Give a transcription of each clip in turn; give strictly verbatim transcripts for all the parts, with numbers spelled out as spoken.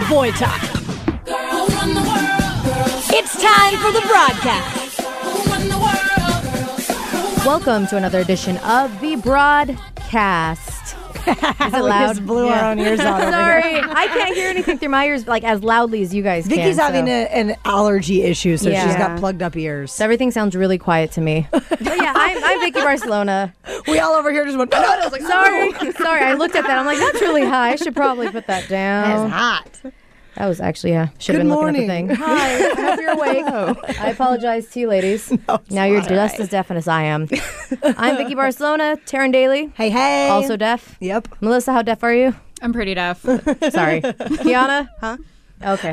boy talk. It's time for the broadcast. Welcome to another edition of the broadcast. Is it We loud? just blew our own ears out over Sorry, here. I can't hear anything through my ears like as loudly as you guys Vicky's can. having so. a, an allergy issue, so Yeah. she's got plugged up ears. So everything sounds really quiet to me. But yeah, I'm, I'm Vicky Barcelona. We all over here just went, I was like, Sorry, sorry. I looked at that. I'm like, that's really high. I should probably put that down. it's hot. That was actually, yeah. Should have Good been morning. looking at the thing. Hi, I hope you're awake. I apologize to you, ladies. No, now you're fine. just as deaf as I am. I'm Vicky Barcelona. Taryn Daly, Hey, hey. also deaf. Yep. Melissa, how deaf are you? I'm pretty deaf. Sorry. Kiana? Huh? Okay.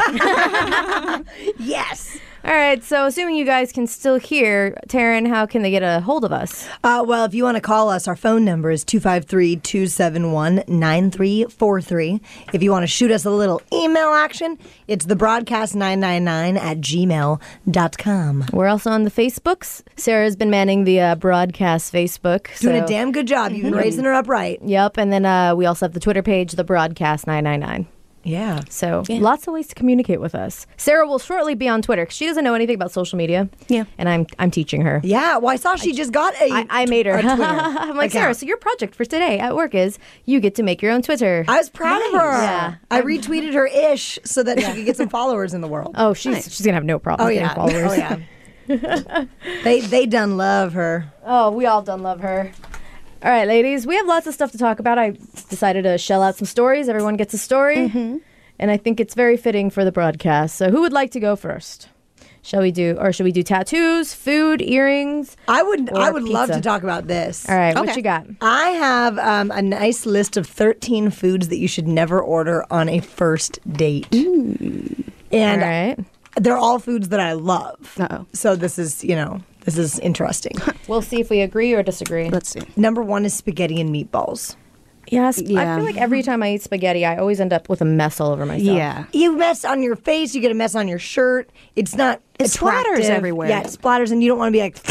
Yes. All right. So, assuming you guys can still hear, Taryn, how can they get a hold of us? Uh, well, if you want to call us, our phone number is two five three, two seven one, nine three four three. If you want to shoot us a little email action, it's the broadcast nine nine nine at gmail dot com. We're also on the Facebooks. Sarah's been manning the uh, broadcast Facebook. Doing so- a damn good job. You've been raising her up right. Yep. And then uh, we also have the Twitter page, the broadcast nine nine nine. Yeah. So lots of ways to communicate with us. Sarah will shortly be on Twitter 'cause she doesn't know anything about social media. Yeah. And I'm I'm teaching her. Yeah. Well, I saw she just got a. I, I made her. a Twitter I'm like, account. Sarah, so your project for today at work is you get to make your own Twitter. I was proud of her. Yeah. I retweeted her ish so that she could get some followers in the world. oh, she's she's gonna have no problem Oh getting yeah. followers. Oh yeah. they they done love her. Oh, we all done love her. All right, ladies, we have lots of stuff to talk about. I decided to shell out some stories. Everyone gets a story. Mm-hmm. And I think it's very fitting for the broadcast. So who would like to go first? Shall we do, or should we do tattoos, food, earrings? I would Or I would love pizza. to talk about this. All right, what Okay. you got? I have um, a nice list of thirteen foods that you should never order on a first date. And All right. they're all foods that I love. Uh-oh. So this is, you know, this is interesting. We'll see if we agree or disagree. Let's see. Number one is spaghetti and meatballs. Yes, I Yeah. feel like every time I eat spaghetti, I always end up with a mess all over myself. Yeah. You mess on your face, you get a mess on your shirt. It's not It splatters attractive. everywhere. Yeah, it splatters, and you don't want to be like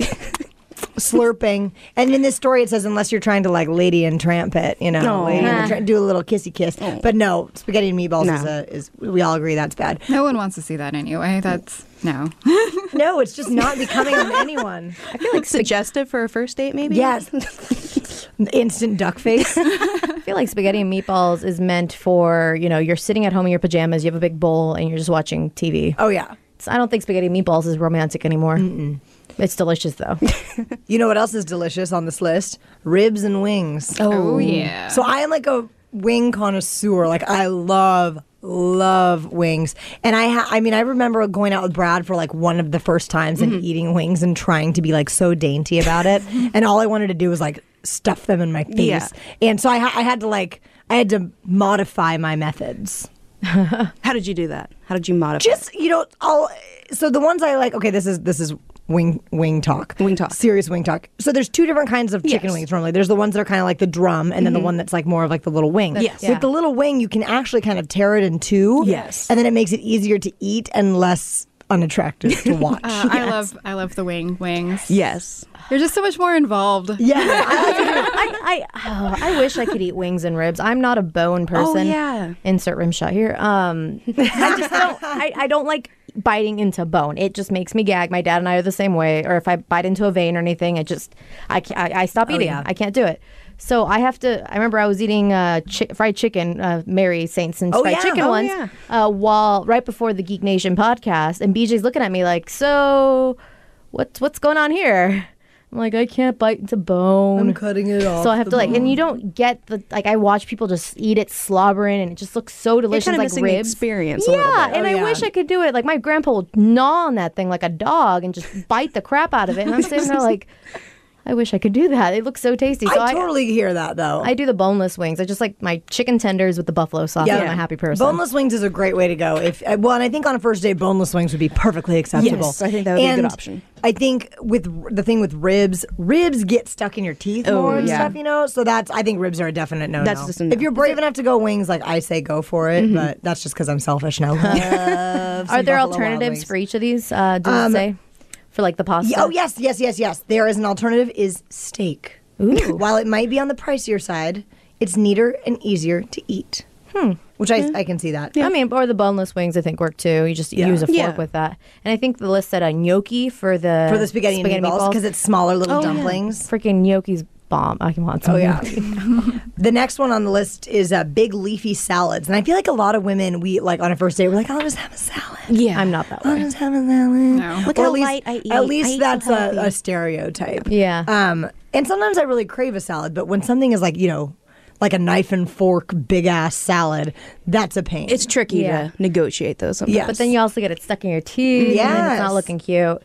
slurping. And in this story, it says unless you're trying to like Lady and Tramp it, you know, Oh. Lady and Huh. Tramp, do a little kissy kiss. But no, spaghetti and meatballs No. is a is we all agree that's bad. No one wants to see that anyway. That's no. No, it's just not becoming on anyone. I feel like spag- Suggestive for a first date, maybe? Yes. Instant duck face. I feel like spaghetti and meatballs is meant for, you know, you're sitting at home in your pajamas, you have a big bowl, and you're just watching T V. Oh yeah. So I don't think spaghetti and meatballs is romantic anymore. Mm-mm. It's delicious though. You know what else is delicious on this list? Ribs and wings. Oh yeah. So I am like a wing connoisseur. Like I love, love wings. And I, ha- I mean, I remember going out with Brad for like one of the first times and eating wings and trying to be like so dainty about it. And all I wanted to do was like stuff them in my face. Yeah. And so I, ha- I had to like, I had to modify my methods. How did you do that? How did you modify? Just, you know, all, so the ones I like, okay, this is, this is wing, wing talk. Wing talk. Serious wing talk. So there's two different kinds of chicken Yes. wings normally. There's the ones that are kind of like the drum and then the one that's like more of like the little wing. Yes. Yeah. With the little wing, you can actually kind of tear it in two. Yes. And then it makes it easier to eat and less unattractive to watch. Uh, I love I love the wing wings. Yes. They're just so much more involved. yeah. I, I, oh, I wish I could eat wings and ribs. I'm not a bone person. Oh, yeah. Insert rim shot here. Um, I just don't. I, I don't like biting into bone. It just makes me gag. My dad and I are the same way. Or if I bite into a vein or anything, it just I ca- I, I stop eating. yeah. I can't do it. So I have to. I remember I was eating uh, chi- fried chicken, uh, Mary Saint Sin's Oh, fried yeah. chicken Oh, once, yeah. uh, while right before the Geek Nation podcast, and B J's looking at me like, so what's what's going on here? I'm like, I can't bite into bone. I'm cutting it off. So I have the to like, bone. and you don't get the like. I watch people just eat it slobbering, and it just looks so You're delicious, kind of like missing the ribs. experience a Yeah, little bit. and Oh, I yeah. wish I could do it. Like my grandpa would gnaw on that thing like a dog and just bite the crap out of it. And I'm sitting there like, I wish I could do that. It looks so tasty. So I I, totally hear that though. I do the boneless wings. I just like my chicken tenders with the buffalo sauce. Yeah. I'm a happy person. Boneless wings is a great way to go. If uh, well, and I think on a first date, boneless wings would be perfectly acceptable. Yes, I think that would be a and good option. I think with r- the thing with ribs, ribs get stuck in your teeth Oh, more and yeah. stuff, you know. So that's I think ribs are a definite no. That's just a no. If you're brave enough to go wings, like I say, go for it. But that's just because I'm selfish and I love. Are some there Buffalo Wild alternatives Wings. for each of these? Uh, does Um, it say for like the pasta? Yeah, oh yes, yes, yes, yes. There is an alternative is steak. Ooh. While it might be on the pricier side, it's neater and easier to eat. which I I can see that. I mean, or the boneless wings, I think work too. You just Yeah. use a fork Yeah. with that. And I think the list said a gnocchi for the For the spaghetti, and meatballs because it's smaller little Oh, yeah. dumplings. freaking gnocchi's bomb. I want some. Oh yeah. gnocchi. The next one on the list is uh, big leafy salads, and I feel like a lot of women we like on a first date we're like, I'll just have a salad. Yeah. I'm not that I'll way. just have a salad. No. Look Or how at least, light I eat. At least I eat so that's a, healthy. a stereotype. Yeah. Um, and sometimes I really crave a salad, but when something is like you know, like a knife and fork big ass salad, that's a pain. It's tricky Yeah. to negotiate those. Sometimes. Yes. But then you also get it stuck in your teeth. And then it's Yes. not looking cute.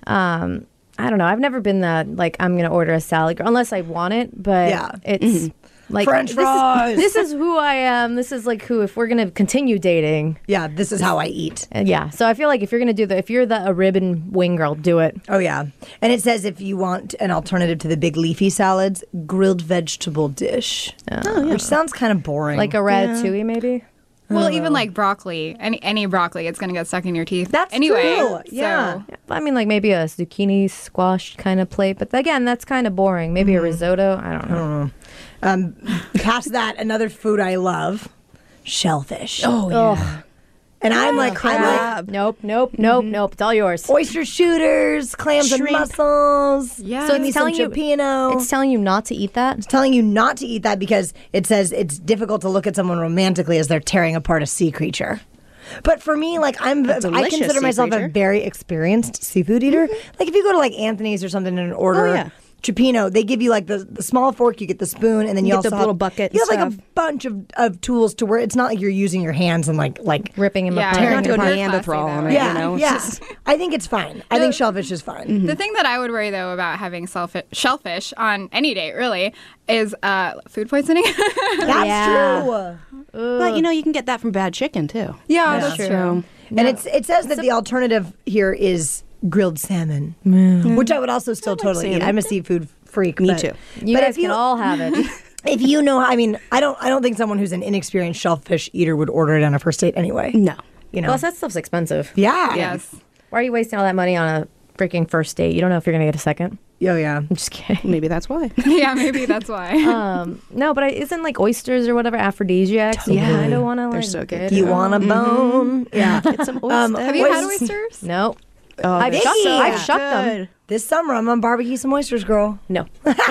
Um, I don't know. I've never been that like I'm gonna order a salad girl unless I want it. But Yeah. it's like French this fries. Is, this is who I am. This is like who. If we're gonna continue dating, yeah, this is how I eat. and yeah. So I feel like if you're gonna do the, if you're the a rib and wing girl, do it. Oh yeah, and it says if you want an alternative to the big leafy salads, grilled vegetable dish, which sounds kind of boring. Like a ratatouille, maybe. Well, even like broccoli, any any broccoli, it's gonna get stuck in your teeth. That's anyway. true. so- Yeah. Yeah, I mean, like maybe a zucchini squash kind of plate, but again, that's kind of boring. Maybe a risotto. I don't know. Um, past that, another food I love, shellfish. Oh yeah. And I'm like, I'm like Crab. Nope, nope, nope, nope. It's all yours. oyster shooters, clams and Shrimp. mussels. Yeah. So give me It's some telling you- cioppino. It's telling you not to eat that. telling you not to eat that because it says it's difficult to look at someone romantically as they're tearing apart a sea creature. But for me, like I'm, I delicious consider sea myself a creature. very experienced seafood eater. Like if you go to like Anthony's or something and order Oh, yeah. cioppino, they give you like the, the small fork, you get the spoon, and then you, You get also the have, little bucket You have and like a stuff. bunch of, of tools to where it's not like you're using your hands and like like Ripping him Yeah, apart. tearing Not to go apart. Neanderthal on it. yeah You know? It's yeah. just- I think it's fine. I think shellfish is fine. The thing that I would worry though about having selfi- shellfish on any date really is uh, food poisoning. That's Yeah. true. But you know, you can get that from bad chicken too. yeah, that's true. So And it's it says that the alternative here is grilled salmon, which I would also still totally eat. salmon. I'm a seafood freak. Me but, too. You but guys if you can all have it. if you know, I mean, I don't I don't think someone who's an inexperienced shellfish eater would order it on a first date anyway. no. You know, Plus, that stuff's expensive. yeah, Yes. Why are you wasting all that money on a freaking first date? You don't know if you're gonna get a second. oh yeah. I'm just kidding. Maybe that's why. yeah, maybe that's why. Um, no, but I, isn't like oysters or whatever aphrodisiacs? You Totally. kind of want to They're like so good. get You it want a on. bone? Yeah. Get some Um, oysters. Have you had oys- oysters? No, Oh, I've they're shucked so them. I've shucked them. good. This summer I'm on barbecue some oysters, girl. No,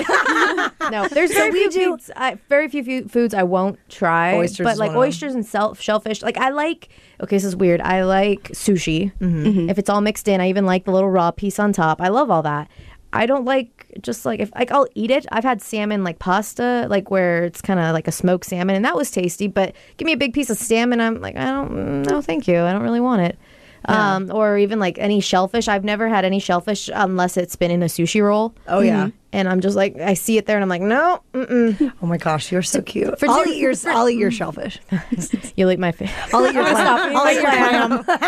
no. There's very we few do- foods. I, very few fu- foods I won't try. Oysters but is like one of them. oysters and sel- shellfish. Like I like. Okay, this is weird. I like sushi. If it's all mixed in, I even like the little raw piece on top. I love all that. I don't like just like if like I'll eat it. I've had salmon like pasta, like where it's kind of like a smoked salmon, and that was tasty. But give me a big piece of salmon, I'm like, I don't, no, thank you. I don't really want it. Um, or even like any shellfish. I've never had any shellfish unless it's been in a sushi roll. Oh yeah. And I'm just like, I see it there, and I'm like, no, mm-mm. Oh my gosh, you're so cute. For I'll two- eat your I'll eat your shellfish. You'll eat my fish. I'll eat your clam. I'll eat your clam. So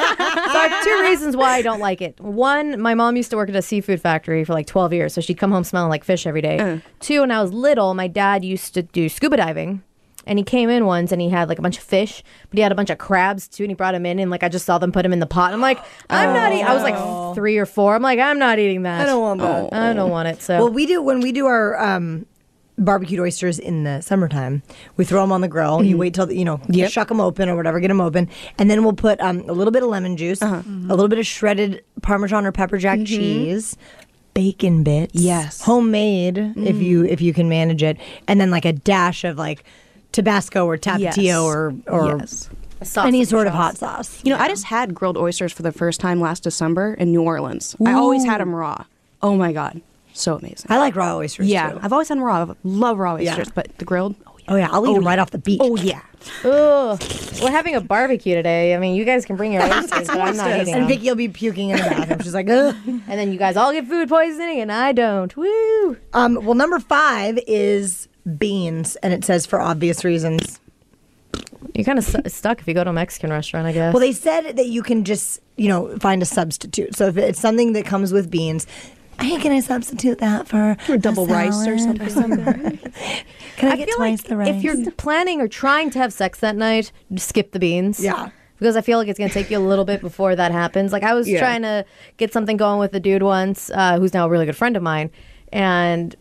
I have two reasons why I don't like it. One, my mom used to work at a seafood factory for like twelve years, so she'd come home smelling like fish every day. Two, when I was little, my dad used to do scuba diving. And he came in once and he had like a bunch of fish, but he had a bunch of crabs too. And he brought them in and like I just saw them put them in the pot. I'm like, I'm not eating. I was like three or four. I'm like, I'm not eating that. I don't want that. I don't want it. So Well, we do when we do our um, barbecued oysters in the summertime. We throw them on the grill. You wait till you know, Yep. shuck them open or whatever, get them open, and then we'll put um, a little bit of lemon juice, a little bit of shredded Parmesan or pepper jack cheese, bacon bits, Yes. homemade if you if you can manage it, and then like a dash of like Tabasco or Tapatio Yes. or or Yes. any sort of hot sauce. You know, I just had grilled oysters for the first time last December in New Orleans. I always had them raw. Oh my god, so amazing. I like raw oysters Yeah, too. I've always had 'em raw. I love raw Yeah. oysters, but the grilled. Oh yeah. Oh yeah, I'll eat them right off the beach. Oh yeah. Ugh. We're having a barbecue today. I mean, you guys can bring your oysters, but I'm not eating And them. Vicky will be puking in the bathroom. She's like, ugh. And then you guys all get food poisoning, and I don't. Woo! Um, well, number five is beans, and it says for obvious reasons. You're kind of stu- stuck if you go to a Mexican restaurant, I guess. Well, they said that you can just, you know, find a substitute. So if it's something that comes with beans, hey, can I substitute that for Or double a rice or salad something. Can I, I get feel twice like the rice? if you're planning or trying to have sex that night, just skip the beans. Yeah. Because I feel like it's going to take you a little bit before that happens. Like, I was Yeah. trying to get something going with a dude once, uh, who's now a really good friend of mine. And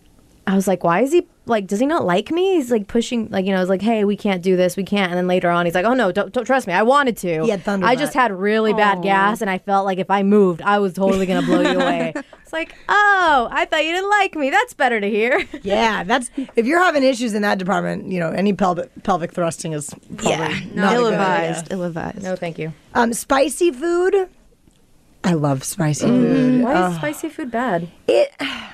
I was like, why is he like, does he not like me? He's like pushing, like, you know, I was like, hey, we can't do this, we can't. And then later on, he's like, oh no, don't, don't trust me. I wanted to. He had thunder I just butt. had really bad gas, and I felt like if I moved, I was totally gonna blow you away. It's like, oh, I thought you didn't like me. That's better to hear. Yeah, that's if you're having issues in that department, you know, any pelvic pelvic thrusting is probably Yeah. not a good idea. Ill-advised. Ill-advised. No, thank you. Um, spicy food. I love spicy food. Why Uh, is spicy food bad? it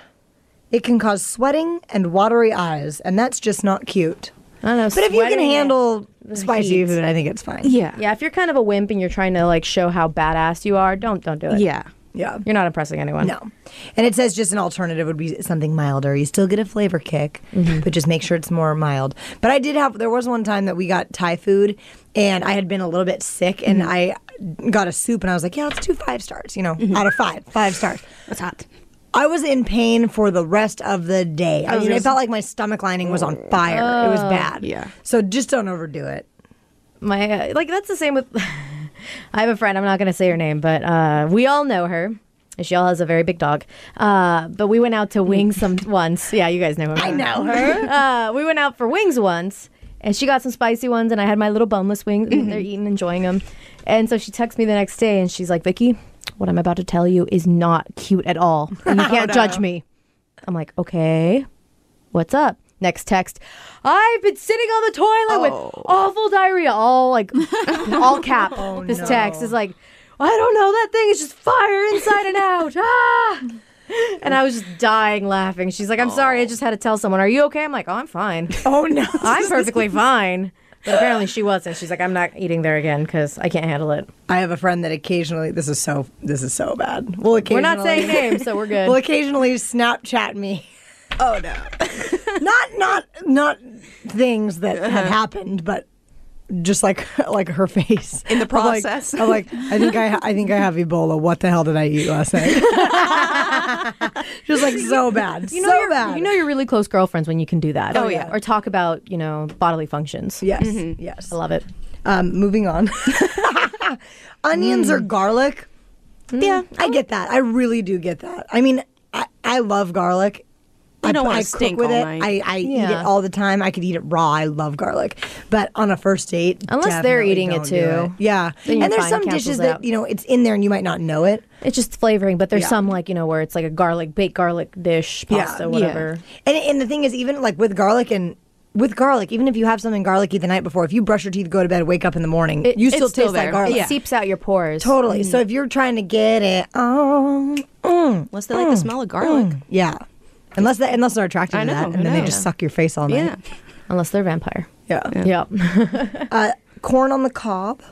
it can cause sweating and watery eyes, and that's just not cute. I don't know. But if you can sweating handle the spicy heat. food, I think it's fine. Yeah. Yeah, if you're kind of a wimp and you're trying to like show how badass you are, don't don't do it. Yeah. Yeah. You're not impressing anyone. No. And it says just an alternative would be something milder. You still get a flavor kick, but just make sure it's more mild. But I did have, there was one time that we got Thai food and I had been a little bit sick and I got a soup and I was like, yeah, let's do five stars, you know, out of five, five stars. That's hot. I was in pain for the rest of the day. I mean, it felt like my stomach lining was on fire. It was bad. Yeah. So just don't overdo it. My uh, like that's the same with. I have a friend. I'm not going to say her name, but uh, we all know her. She all has a very big dog. Uh, but we went out to Wings some once. Yeah, you guys know her. I know her. Uh, we went out for wings once, and she got some spicy ones, and I had my little boneless wings. And they're eating, enjoying them. And so she texts me the next day, and she's like, "Vicky, what I'm about to tell you is not cute at all, and you can't judge me." I'm like, "Okay, what's up?" Next text, I've been sitting on the toilet with awful diarrhea, all like, all cap. This no. text is like, I don't know, that thing is just fire inside and out. Ah! And I was just dying laughing. She's like, I'm sorry, I just had to tell someone. Are you okay? I'm like, oh, I'm fine. Oh, no. I'm perfectly fine. But apparently she wasn't. She's like, I'm not eating there again because I can't handle it. I have a friend that occasionally, this is so, this is so bad. We'll occasionally, We're not saying names, so we're good. will occasionally Snapchat me. Oh no. not not not things that have happened, but just like like her face In the I'm like- process. I'm like, I think I I think I have Ebola. What the hell did I eat last night? Just like so bad. You know, so you're, bad. you know you're really close girlfriends when you can do that. Oh, yeah. Or talk about, you know, bodily functions. Yes. Yes. I love it. Um, moving on. Onions Mm. or garlic? Yeah, I get that. I really do get that. I mean, I, I love garlic. You I, don't wanna I stink cook with all it. night. I, I eat it Yeah. all the time. I could eat it raw. I love garlic. But on a first date, Unless they're definitely eating it don't do too. Yeah. Then you're And there's fine, some cancels dishes it that, out. you know, it's in there and you might not know it. It's just flavoring, but there's Yeah. some like, you know, where it's like a garlic, baked garlic dish, Yeah. pasta, Yeah. whatever. And, and the thing is, even like with garlic and with garlic, even if you have something garlicky the night before, if you brush your teeth, go to bed, wake up in the morning, It- you it's still still taste there. like garlic. It seeps out your pores. Totally. So if you're trying to get it, oh, mm, Unless they like the smell of garlic. yeah. Unless they, unless they're attracted I to that, know, and then I they know. just suck your face all night. Yeah. Unless they're vampire. Yeah. Yep. Uh, corn on the cob.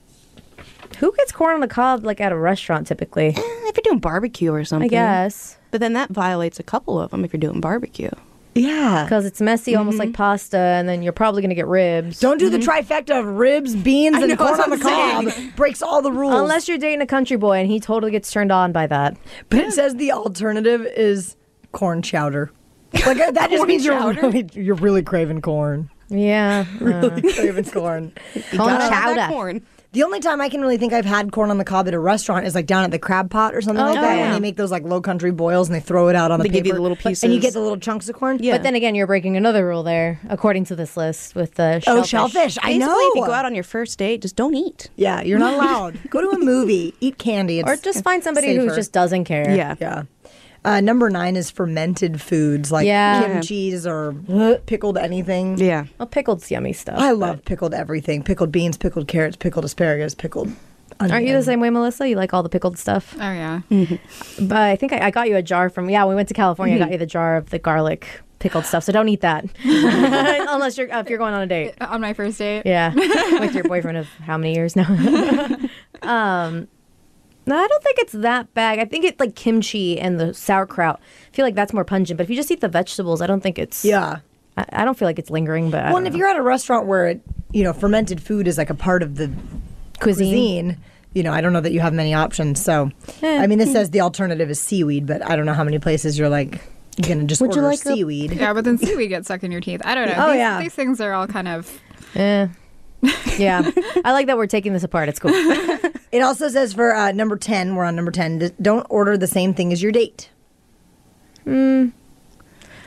Who gets corn on the cob like at a restaurant typically? Eh, if you're doing barbecue or something. I guess. But then that violates a couple of them if you're doing barbecue. Yeah. Because it's messy, almost like pasta, and then you're probably going to get ribs. Don't do the trifecta of ribs, beans, I and know, corn that's on the what I'm cob. saying. Breaks all the rules. Unless you're dating a country boy and he totally gets turned on by that. but it says the alternative is corn chowder. Like that just Corn means you're chowder? really you're really craving corn. Yeah. uh, Really craving corn. corn Gotta have that chowder. corn. The only time I can really think I've had corn on the cob at a restaurant is like down at the Crab Pot or something Oh, like that, yeah. when they make those like low country boils and they throw it out on They the give you paper. the little and you pieces. get the little chunks of corn. Yeah. But then again, you're breaking another rule there, according to this list with the Oh, shellfish. shellfish! I Basically, know. if you go out on your first date, just don't eat. yeah, you're not allowed. Go to a movie, eat candy, it's Or just find somebody who safer. just doesn't care. Yeah. Yeah. Uh, number nine is fermented foods like Yeah. kimchi's or pickled anything. Yeah. Well, picked's yummy stuff. I love pickled everything: pickled beans, pickled carrots, pickled asparagus, pickled. Onion. Aren't you the same way, Melissa? You like all the pickled stuff? Oh yeah. But I think I, I got you a jar from, yeah, we went to California. I got you the jar of the garlic pickled stuff. So don't eat that. Unless you're, uh, if you're going on a date. On my first date. Yeah. With your boyfriend of how many years now? um, no, I don't think it's that bad. I think it's like kimchi and the sauerkraut. I feel like that's more pungent. But if you just eat the vegetables, I don't think it's. Yeah. I, I don't feel like it's lingering. But I Well, don't and if know. you're at a restaurant where it, you know fermented food is like a part of the cuisine. cuisine, you know, I don't know that you have many options. So, Eh. I mean, this says the alternative is seaweed, but I don't know how many places you're like gonna just Would you order like a- seaweed. Yeah, but then seaweed gets stuck in your teeth. I don't know. Oh, these, yeah. These things are all kind of. Eh. Yeah. I like that we're taking this apart. It's cool. It also says for uh, number ten, we're on number ten. d- Don't order the same thing as your date.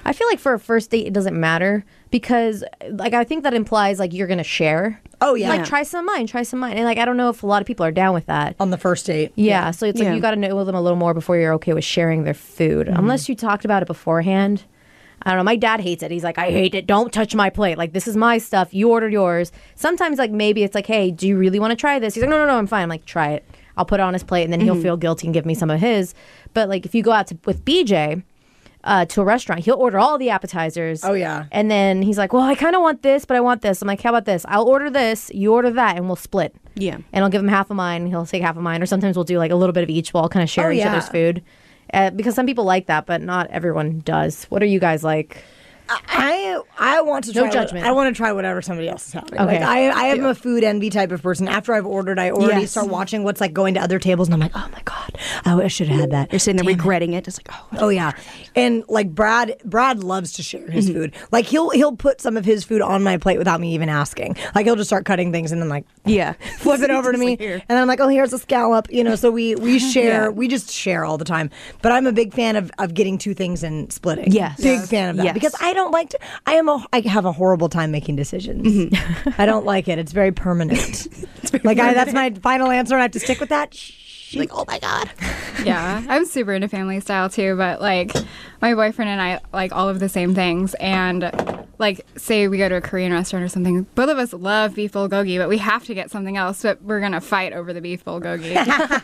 I feel like for a first date, it doesn't matter because, like, I think that implies like you're gonna share. Oh yeah, Like, try some of mine, try some of mine, and like, I don't know if a lot of people are down with that. on the first date. Yeah, so it's like Yeah. you got to know them a little more before you're okay with sharing their food, unless you talked about it beforehand. I don't know. My dad hates it. He's like, I hate it. Don't touch my plate. Like, this is my stuff. You ordered yours. Sometimes, like, maybe it's like, hey, do you really want to try this? He's like, no, no, no, I'm fine. I'm like, try it. I'll put it on his plate, and then he'll feel guilty and give me some of his. But like, if you go out to, with B J uh, to a restaurant, he'll order all the appetizers. Oh, yeah. And then he's like, well, I kind of want this, but I want this. I'm like, how about this? I'll order this. You order that, and we'll split. Yeah. And I'll give him half of mine. He'll take half of mine. Or sometimes we'll do like a little bit of each. We'll all kind of share Oh, each yeah. other's food. Uh, because some people like that, but not everyone does. What are you guys like? I I want to No try judgment. What, I want to try whatever somebody else is having. Okay. Like I I am a food envy type of person. After I've ordered, I already Yes. start watching what's like going to other tables, and I'm like, oh my god, I, I should have had that. You're sitting there Damn it. regretting it. Just like, oh. Oh yeah, and like Brad, Brad loves to share his Mm-hmm. food. Like he'll he'll put some of his food on my plate without me even asking. Like he'll just start cutting things and then like Yeah. flip it over to Just me, like, here. and then I'm like, oh, here's a scallop. You know, so we we share. Yeah. We just share all the time. But I'm a big fan of of getting two things and splitting. Yes. big Yes. fan of that Yes. because I don't like to. I am a. I have a horrible time making decisions. Mm-hmm. I don't like it. It's very permanent. like I, that's my final answer, and I have to stick with that. She, like, oh my god. Yeah, I'm super into family style too, but like my boyfriend and I like all of the same things. And like, say we go to a Korean restaurant or something, both of us love beef bulgogi, but we have to get something else, but we're gonna fight over the beef bulgogi.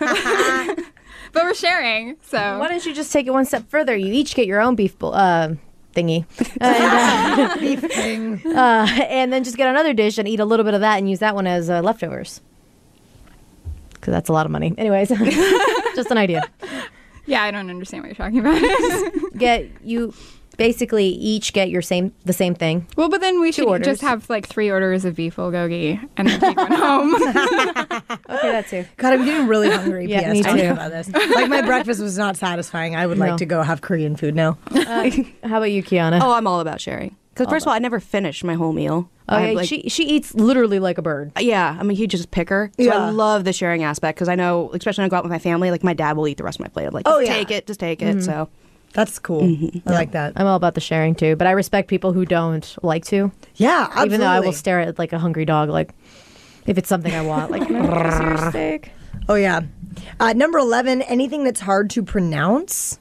But we're sharing, so Why don't you just take it one step further? You each get your own beef bowl, uh, thingy. And, uh, Beef thing. uh, and then just get another dish and eat a little bit of that and use that one as uh, leftovers. Because that's a lot of money. Anyways, just an idea. yeah, I don't understand what you're talking about. Get you basically each get your same the same thing. Well, but then we should orders. just have like three orders of beef bulgogi and then take one home. Okay, that too. God, I'm getting really hungry. Yeah, P S me talking too. About this. Like my breakfast was not satisfying. I would like No. to go have Korean food now. Uh, how about you, Kiana? Oh, I'm all about sharing. Because first of all, I never finish my whole meal. Oh, I yeah, have, like- she she eats literally like a bird. Yeah, I'm a huge just picker. So Yeah. I love the sharing aspect because I know, especially when I go out with my family, like my dad will eat the rest of my plate. I'm like, Oh, just yeah. take it, just take it. So That's cool. I like that. I'm all about the sharing too, but I respect people who don't like to. Yeah, absolutely. Even though I will stare at like a hungry dog, like if it's something I want, like can I have your steak? Oh yeah. Uh, number eleven. Anything that's hard to pronounce.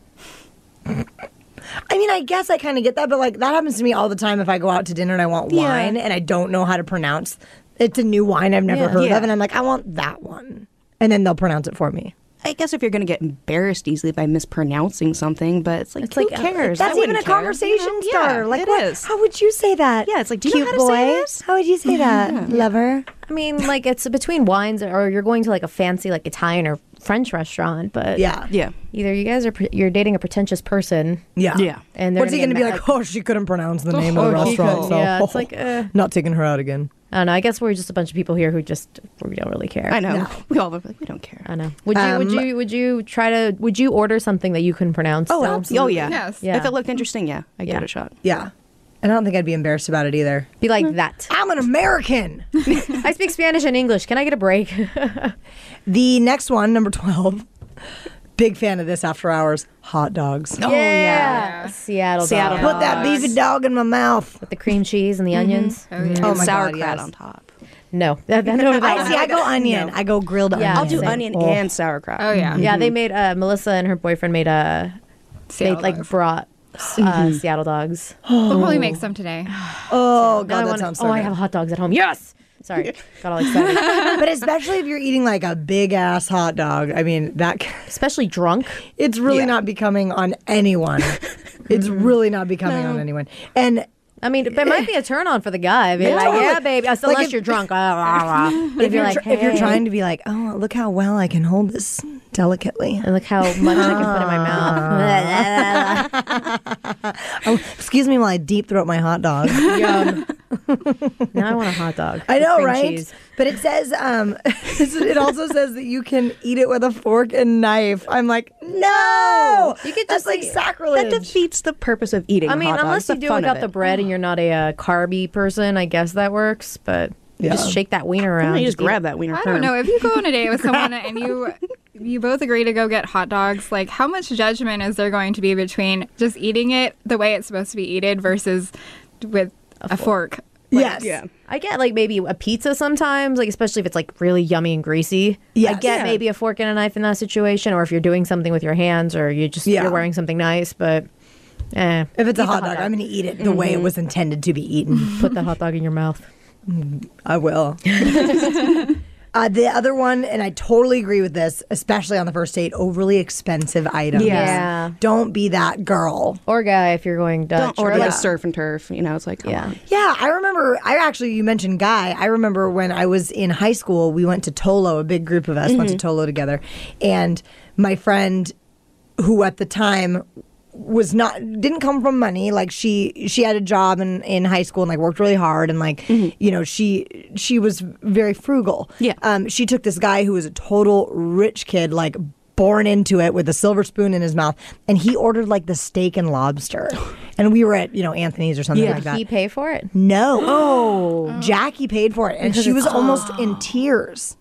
I mean, I guess I kind of get that, but like that happens to me all the time if I go out to dinner and I want Yeah. wine and I don't know how to pronounce. It's a new wine I've never Yeah. heard Yeah. of, and I'm like, I want that one, and then they'll pronounce it for me. I guess if you're going to get embarrassed easily by mispronouncing something, but it's like, It's who like, uh, cares? That's I even wouldn't a care. conversation You know? starter. Yeah, like, it what? is. How would you say that? Yeah, it's like, do you cute know how to boy. say this? How would you say that, lover? I mean, like it's between wines or you're going to like a fancy like Italian or French restaurant, but Yeah, Yeah. either you guys are pre- you're dating a pretentious person, yeah, Yeah. and they're What's he gonna going to get be mad- like? Oh, she couldn't pronounce the name of the Oh, he restaurant. couldn't. So Yeah, it's like, uh, not taking her out again. I don't know. I guess we're just a bunch of people here who just we don't really care. I know. No. We all look like we don't care. I know. Would you? would Um, you? Would you try to? Would you order something that you couldn't pronounce? Oh, still? absolutely. Oh, yeah. Yes. Yeah. If it looked interesting, yeah, I'd Yeah. give it a shot. Yeah, and I don't think I'd be embarrassed about it either. Be like that. I'm an American. I speak Spanish and English. Can I get a break? The next one, number twelve. Big fan of this after hours. Hot dogs. Oh, yeah. Seattle. Seattle dog. Put that beefy dog in my mouth. With the cream cheese and the onions. Oh, yeah. Oh my sauerkraut God, yes. on top. No, that, that, no, that I one. see. I go onion. I go grilled Yeah. onion. I'll I'll do Same. onion Oh. and sauerkraut. Oh yeah. Yeah, they made uh, Melissa and her boyfriend made a. They Seattle like dogs. brought uh, Seattle dogs. We'll probably make some today. Oh Now god, I that wanna- sounds so Oh, I good. have hot dogs at home. Yes. Sorry, got all excited. But especially if you're eating like a big ass hot dog. I mean, that Especially drunk. it's really Yeah. not becoming on anyone. It's really not becoming on anyone. And I mean, it might be a turn on for the guy. Be Yeah, like, totally. yeah, baby. Unless Like if- you're drunk. Ah, rah, rah. But if if you're you're like, tr- if you're hey. trying to be like, oh, look how well I can hold this delicately. and look how much I can put in my mouth. Oh, excuse me while I deep throat my hot dog. Yum. Now I want a hot dog. I with know, cream right? cheese. But it says, um, it also says that you can eat it with a fork and knife. I'm like, no, You could that's just like eat- sacrilege. That defeats the purpose of eating. I mean, hot unless dogs, you do fun without of the it. bread and you're not a uh, carby person, I guess that works. But Yeah. just shake that wiener around. You just eat it. grab that wiener. I firm. don't know if you go on a date with someone and you you both agree to go get hot dogs, like how much judgment is there going to be between just eating it the way it's supposed to be eaten versus with a, a fork? Like, yes. Yeah. I get like maybe a pizza sometimes, like especially if it's like really yummy and greasy. Yes. I get Yeah. maybe a fork and a knife in that situation, or if you're doing something with your hands, or you just Yeah. you're wearing something nice. But eh, If it's eat a the hot dog, I'm going to eat it the way it was intended to be eaten. put the hot dog in your mouth. I will. uh, the other one, and I totally agree with this, especially on the first date, overly expensive items. Yeah. Don't be that girl. Or guy if you're going Dutch. Don't order or like like, surf and turf. You know, it's like, come yeah. on. Yeah, I remember, I actually, you mentioned Guy. I remember when I was in high school, we went to Tolo, a big group of us went to Tolo together. And my friend, who at the time was not didn't come from money, like she she had a job in in high school and like worked really hard, and like you know she she was very frugal. Yeah. Um she took this guy who was a total rich kid, like born into it with a silver spoon in his mouth, and he ordered like the steak and lobster, and we were at you know Anthony's or something Did like that. he pay for it? No. Oh. Jackie paid for it, and Because she was it's- almost in tears.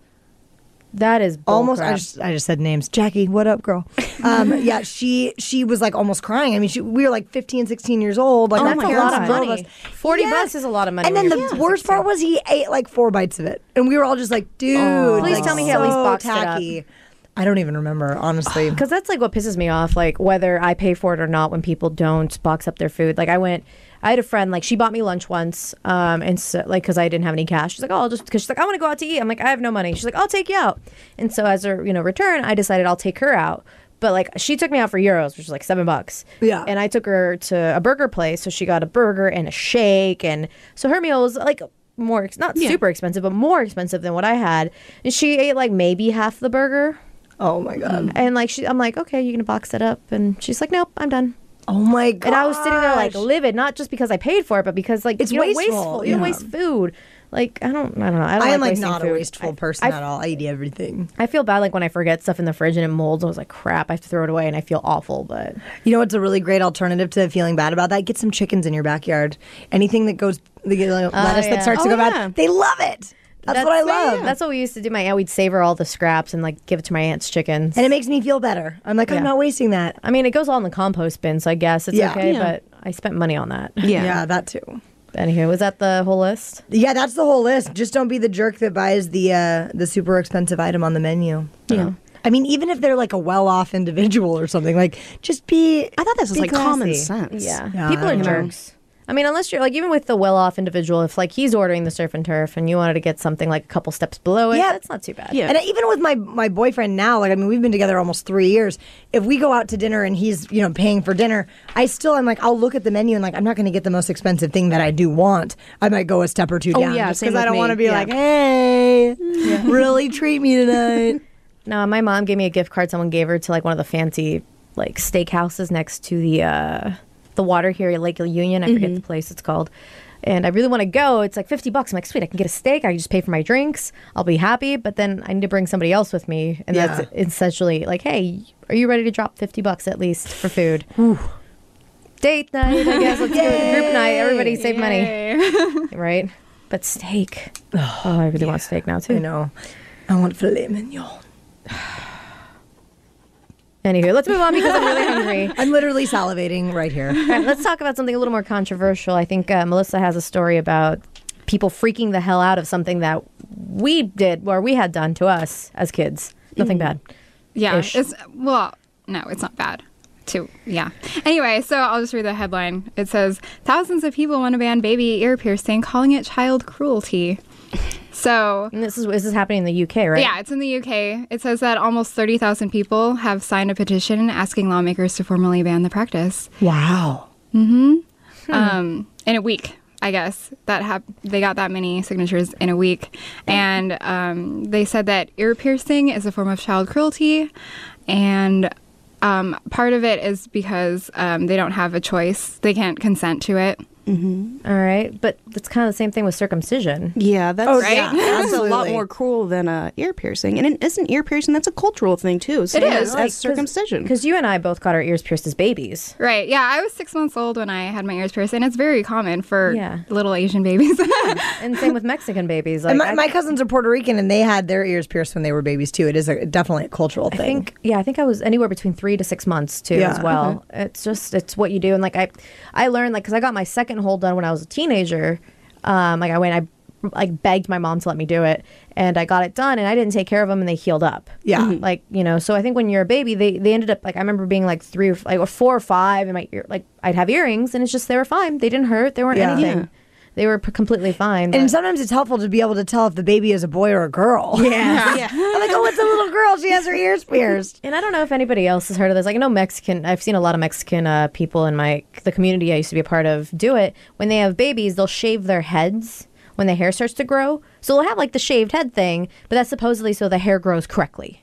That is bull Almost, I crap. just, I just said names. Jackie, what up, girl? Um, yeah, she, she was like almost crying. I mean, she, we were like fifteen, sixteen years old. Like Oh our my parents God. drove Money. us. forty bucks is a lot of money And then when the you're fifteen, worst part was he ate like four bites of it, and we were all just like, dude, Please like, tell me he at least so boxed it up. tacky. I don't even remember, honestly. Because that's like what pisses me off, like whether I pay for it or not when people don't box up their food. Like I went, I had a friend, like she bought me lunch once, um, and so, like because I didn't have any cash. She's like, oh, I'll just because she's like, I want to go out to eat. I'm like, I have no money. She's like, I'll take you out. And so as a you know return, I decided I'll take her out. But like she took me out for euros, which is like seven bucks. Yeah. And I took her to a burger place, so she got a burger and a shake, and so her meal was like more ex- not Yeah. super expensive, but more expensive than what I had. And she ate like maybe half the burger. Oh my god. And like she, I'm like, okay, you gonna box it up? And she's like, nope, I'm done. Oh my god. And I was sitting there like livid, not just because I paid for it, but because like It's you know, wasteful, You don't yeah. waste food. Like I don't, I don't know. I, don't I am like wasting not food. a wasteful I- person I, at all. I eat everything. I feel bad like when I forget stuff in the fridge and it molds. I was like, crap, I have to throw it away, and I feel awful. But You know what's a really great alternative to feeling bad about that? Get some chickens in your backyard. Anything that goes, the uh, lettuce yeah. that starts to Oh, go yeah. bad, they love it. That's, what I love. That's what we used to do. My aunt, we'd savor all the scraps and like give it to my aunt's chickens. And it makes me feel better. I'm like, Yeah. I'm not wasting that. I mean, it goes all in the compost bin, so I guess it's Yeah. okay. Yeah. But I spent money on that. Yeah. Yeah, that too. Anywho, was that the whole list? Yeah, that's the whole list. Just don't be the jerk that buys the uh, the super expensive item on the menu. Yeah. I mean, even if they're like a well-off individual or something, like just be. I thought this was be like common classy. sense. Yeah. Yeah, People I are don't know. jerks. I mean, unless you're like, even with the well off individual, if like he's ordering the surf and turf and you wanted to get something like a couple steps below it, Yeah. that's not too bad. Yeah. And even with my my boyfriend now, like I mean, we've been together almost three years. If we go out to dinner and he's you know paying for dinner, I still I'm like I'll look at the menu and like I'm not going to get the most expensive thing that I do want. I might go a step or two Oh, down yeah, just same because I with don't me. want to be Yeah. like, hey, really treat me tonight. No, my mom gave me a gift card someone gave her to like one of the fancy like steakhouses next to the uh, the water here at Lake Union. I forget the place it's called. And I really want to go. It's like fifty bucks. I'm like, sweet, I can get a steak. I can just pay for my drinks. I'll be happy. But then I need to bring somebody else with me. And Yeah. that's essentially like, hey, are you ready to drop fifty bucks at least for food? Date night, I guess. Let's do it. Group night. Everybody save money. Yay. Right? But steak. Oh, I really want steak now, I too. know. I want filet mignon. Anywho, let's move on because I'm really hungry. I'm literally salivating right here. All right, let's talk about something a little more controversial. I think uh, Melissa has a story about people freaking the hell out of something that we did or we had done to us as kids. Nothing bad. Yeah, Ish. it's well, no, it's not bad. Too, yeah. Anyway, so I'll just read the headline. It says thousands of people want to ban baby ear piercing, calling it child cruelty. So And this is this is happening in the U K, right? yeah, it's in the U K. It says that almost thirty thousand people have signed a petition asking lawmakers to formally ban the practice. Wow. Um, in a week, I guess that hap- they got that many signatures in a week, and um, they said that ear piercing is a form of child cruelty, and um, part of it is because um, they don't have a choice; they can't consent to it. Mm-hmm. All right, but it's kind of the same thing with circumcision. Yeah, that's Oh, Right? yeah, that's a lot absolutely. more cruel than a ear piercing. And it isn't ear piercing, that's a cultural thing too. Same is, as, like, as circumcision. Because you and I both got our ears pierced as babies. Right. Yeah, I was six months old when I had my ears pierced, and it's very common for Yeah. little Asian babies. And same with Mexican babies. Like And my, I- my cousins are Puerto Rican, and they had their ears pierced when they were babies too. It is a, definitely a cultural I thing. think yeah, I think I was anywhere between three to six months too Yeah, as well. It's just it's what you do, and like I, I learned like because I got my second hole done when I was a teenager. Um, like I went, I like begged my mom to let me do it, and I got it done, and I didn't take care of them, and they healed up. Yeah. Mhm. like you know. So I think when you're a baby, they they ended up like I remember being like three or like or four or five, and my ear like I'd have earrings, and it's just they were fine. They didn't hurt. They weren't Yeah. anything. Yeah. They were p- completely fine. And but- sometimes it's helpful to be able to tell if the baby is a boy or a girl. yeah. I'm like, oh, it's a little girl. She has her ears pierced. And I don't know if anybody else has heard of this. Like I know Mexican. I've seen a lot of Mexican uh, people in my the community I used to be a part of do it. When they have babies, they'll shave their heads when the hair starts to grow. So they'll have like the shaved head thing, but that's supposedly so the hair grows correctly.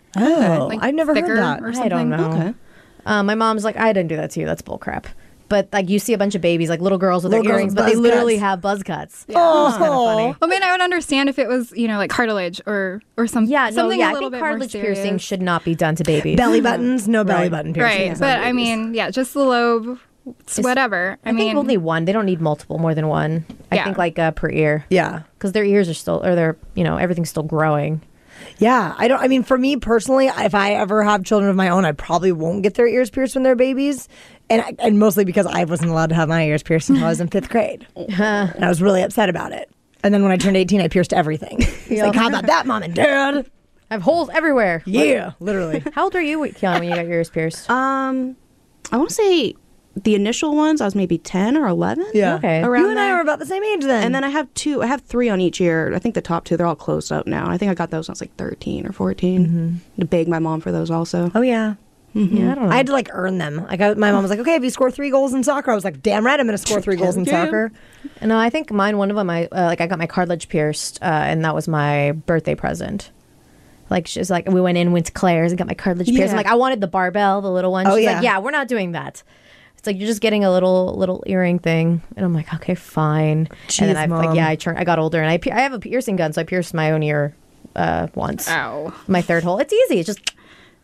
Oh, Like, I've never heard thicker that. or I don't something. know. Okay. Um, my mom's like, I didn't do that to you. That's bull crap. But like you see a bunch of babies, like little girls with Little their girls earrings, with but they buzz literally cuts. have buzz cuts. Oh, It's kinda funny. Well, I mean, I would understand if it was, you know, like cartilage or or some, Yeah, no, something yeah. a I little think bit cartilage more piercing serious. should not be done to babies. Belly buttons, no belly Right. button piercing. Right, but I mean, yeah, just the lobe, it's whatever. I, I mean, think only one. They don't need multiple, more than one. I Yeah. think like uh, per ear. yeah. Because their ears are still, or their, you know, everything's still growing. Yeah, I don't. I mean, for me personally, if I ever have children of my own, I probably won't get their ears pierced when they're babies, and I, and mostly because I wasn't allowed to have my ears pierced until I was in fifth grade, and I was really upset about it. And then when I turned eighteen, I pierced everything. It's Yeah. like, how about that, mom and dad? I have holes everywhere. Yeah, literally. How old are you, Kiana, when you got your ears pierced? Um, I want to say the initial ones, I was maybe ten or eleven. Yeah. Okay. Around You and I there. are about the same age then. And then I have two, I have three on each ear. I think the top two, they're all closed up now. I think I got those when I was like thirteen or fourteen. To beg my mom for those also. oh yeah. Yeah, I don't know. I had to like earn them. Like I, my mom was like, "Okay, if you score three goals in soccer," I was like, "Damn right, I'm going to score three goals in Yeah. soccer." No, I think mine. One of them, I uh, like. I got my cartilage pierced, uh, and that was my birthday present. Like she's like, we went in, went to Claire's, and got my cartilage pierced. I'm Yeah. like, I wanted the barbell, the little one. Oh, She's yeah. like, yeah, we're not doing that. It's like you're just getting a little little earring thing, and I'm like, okay, fine. and then Jeez, I Mom. like, yeah, I turned, I got older, and I pe- I have a piercing gun, so I pierced my own ear uh, once. ow. My third hole. It's easy. It's just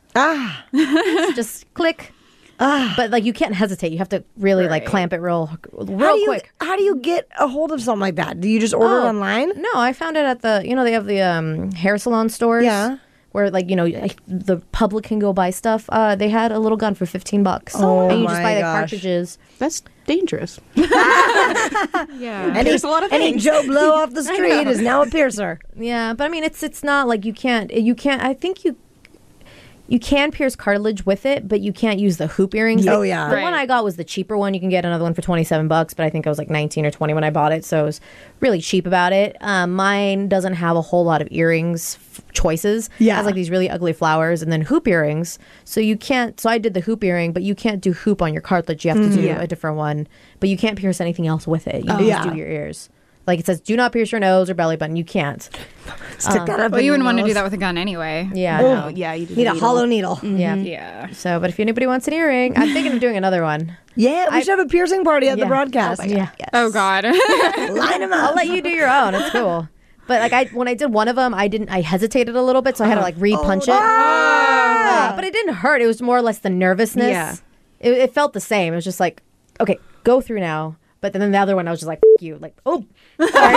Ah, just click. But like you can't hesitate. You have to really like Right. clamp it real real how do you quick. how do you get a hold of something like that? Do you just order it Oh, online? No, I found it at the, you know, they have the um, hair salon stores. Yeah. Where, like, you know, the public can go buy stuff. Uh, they had a little gun for fifteen bucks. Oh and you just my buy the gosh. cartridges. That's dangerous. Yeah. Any, Pierce a lot of any things. Joe Blow off the street is now a piercer. Yeah, but I mean, it's it's not like you can't, you can't, I think you, you can pierce cartilage with it, but you can't use the hoop earrings. Oh, Like, yeah. The Right. one I got was the cheaper one. You can get another one for twenty-seven bucks, but I think I was like nineteen or twenty when I bought it. So it was really cheap about it. Um, mine doesn't have a whole lot of earrings f- choices. It Yeah. has like these really ugly flowers and then hoop earrings. So you can't, so I did the hoop earring, but you can't do hoop on your cartilage. You have to do Yeah. a different one, but you can't pierce anything else with it. You Oh, can yeah. just do your ears. Like it says, do not pierce your nose or belly button. You can't. Stick that up. Well, in you your wouldn't want to do nose. that with a gun anyway. Yeah. Oh. no. Yeah, you do Need a needle. hollow needle. Yeah. Yeah. So, but if anybody wants an earring, I'm thinking of doing another one. Yeah, we I- should have a piercing party at Yeah. the broadcast. Yeah. Oh God. Line them I'll up. let you do your own. It's cool. But like I, when I did one of them, I didn't. I hesitated a little bit, so I had to like re-punch it. Ah! Uh, but it didn't hurt. It was more or less the nervousness. Yeah. It, it felt the same. It was just like, okay, go through now. But then the other one, I was just like, F- you, like, oh, sorry.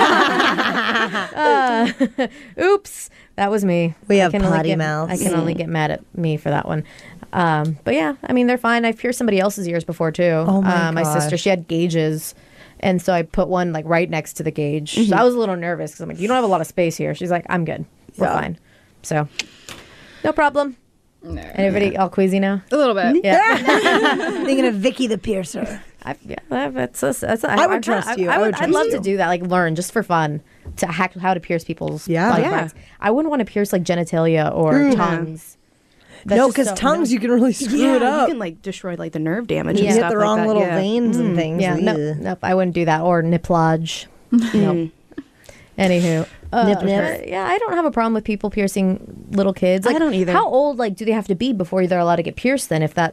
Uh, oops, that was me. We I have can only potty get- mouths. I can only get mad at me for that one. Um, but yeah, I mean, they're fine. I've pierced somebody else's ears before too. Oh my uh, my sister, gosh. she had gauges. And so I put one like right next to the gauge. So I was a little nervous because I'm like, you don't have a lot of space here. She's like, I'm good. We're Yeah. fine. So no problem. No. Everybody all queasy now? A little bit. Yeah. Thinking of Vicky the piercer. I, yeah, that's, that's, that's, I would trust you. I, I would, would I'd trust love you. to do that, like learn just for fun to hack how to pierce people's Yeah. body Yeah. parts. I wouldn't want to pierce like genitalia or Mm. tongues. That's no, just because so- tongues no. you can really screw Yeah, it up. you can like destroy like the nerve damage Yeah. and You stuff hit the like wrong that. little yeah. veins and things. Yeah, no, Ugh. nope, I wouldn't do that. Or nipplage. nope. Anywho, uh, Nip, nip. but, yeah, I don't have a problem with people piercing little kids. I Like, don't either. How old like do they have to be before they're allowed to get pierced? Then, if that's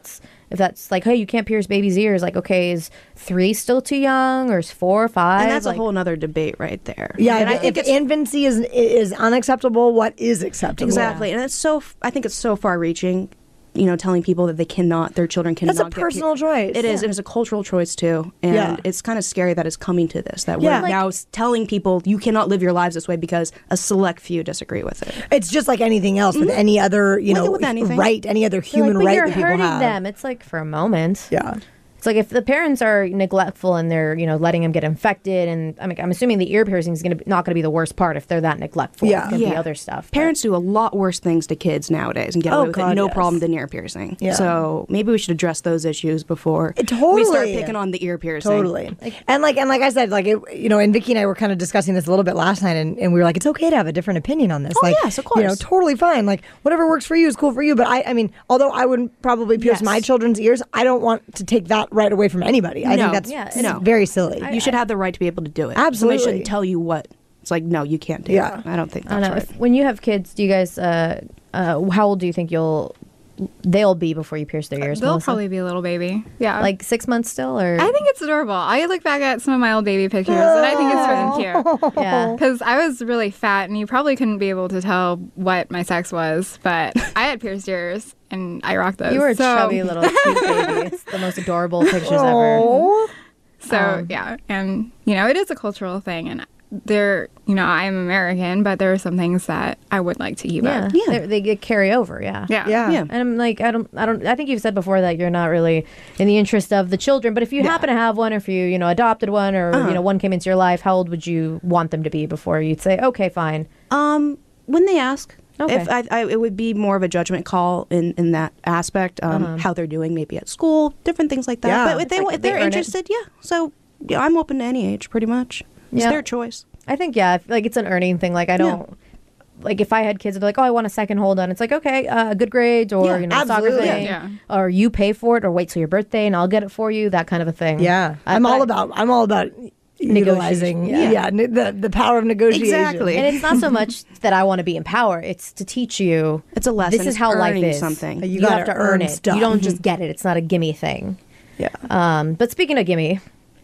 if that's like, hey, you can't pierce baby's ears, like, okay, is three still too young, or is four or five? And that's like, a whole nother debate right there. Yeah, and I if, think if it's infancy is is unacceptable, what is acceptable? exactly, and it's so. I think it's so far-reaching. You know, telling people that they cannot, their children cannot. That's a get personal pe- choice. It is, Yeah. and it's a cultural choice too. And Yeah. it's kind of scary that it's coming to this. That Yeah. we're Like- now s- telling people you cannot live your lives this way because a select few disagree with it. It's just like anything else with any other, you With- know, with anything. right, any other They're human like, but right you're that people hurting have. them. It's like for a moment. Yeah. It's like if the parents are neglectful and they're, you know, letting them get infected, and I mean, I'm assuming the ear piercing is going to not going to be the worst part if they're that neglectful. Yeah. It's going to be Yeah. other stuff. but- Parents do a lot worse things to kids nowadays and get Oh, away with God, it no yes. problem than ear piercing. Yeah. So maybe we should address those issues before It- totally. we start picking on the ear piercing. Totally. and like and like I said, like it, you know, and Vicky and I were kind of discussing this a little bit last night, and, and we were like, it's okay to have a different opinion on this. Oh, like, yes, of You know, course. totally fine. Like whatever works for you is cool for you. But I, I mean, although I wouldn't probably pierce Yes. my children's ears, I don't want to take that right away from anybody. I No. think that's Yeah, it's no. very silly. You should have the right to be able to do it. Absolutely. Somebody shouldn't tell you what. It's like, no, you can't do Yeah. it. I don't think I that's don't know. right. If, when you have kids, do you guys, uh, uh, how old do you think you'll, they'll be before you pierce their ears? They'll Melissa? probably be a little baby. Yeah. like six months still, or I think it's adorable. I look back at some of my old baby pictures and I think it's really cute. yeah. Because I was really fat and you probably couldn't be able to tell what my sex was, but I had pierced ears and I rocked those. You were a so, chubby little cute baby. It's the most adorable pictures ever. Oh. So, Um, yeah. And, you know, it is a cultural thing. And there, you know, I'm American, but there are some things that I would like to keep Yeah, up. Yeah. They, they get carry over. Yeah, Yeah. Yeah. Yeah. And I'm like, I don't, I don't, I think you've said before that you're not really in the interest of the children. But if you Yeah. happen to have one, or if you, you know, adopted one, or Uh-huh. you know, one came into your life, how old would you want them to be before you'd say, okay, fine? Um, when they ask, Okay. if I, I, it would be more of a judgment call in, in that aspect, um, Uh-huh. how they're doing, maybe at school, different things like that. Yeah. But if It's they like wa- if they they're earn it. interested, yeah. So yeah, I'm open to any age, pretty much. It's Yeah. their choice. I think yeah, if- like it's an earning thing. Like I don't. Like if I had kids, I'd be like, "Oh, I want a second hold on." It's like, okay, uh, good grades, or Yeah, you know, soccer absolutely. thing, Yeah. or you pay for it, or wait till your birthday and I'll get it for you. That kind of a thing. Yeah. I- I'm but all I- about I'm all about utilizing Negotiation, yeah, ne- the the power of negotiation. Exactly. And it's not so much that I want to be in power; it's to teach you. It's a lesson. This is It's how life earning is. something. You You, gotta have to earn earn it. stuff. You don't just get it. It's not a gimme thing. Yeah. Um, but speaking of gimme,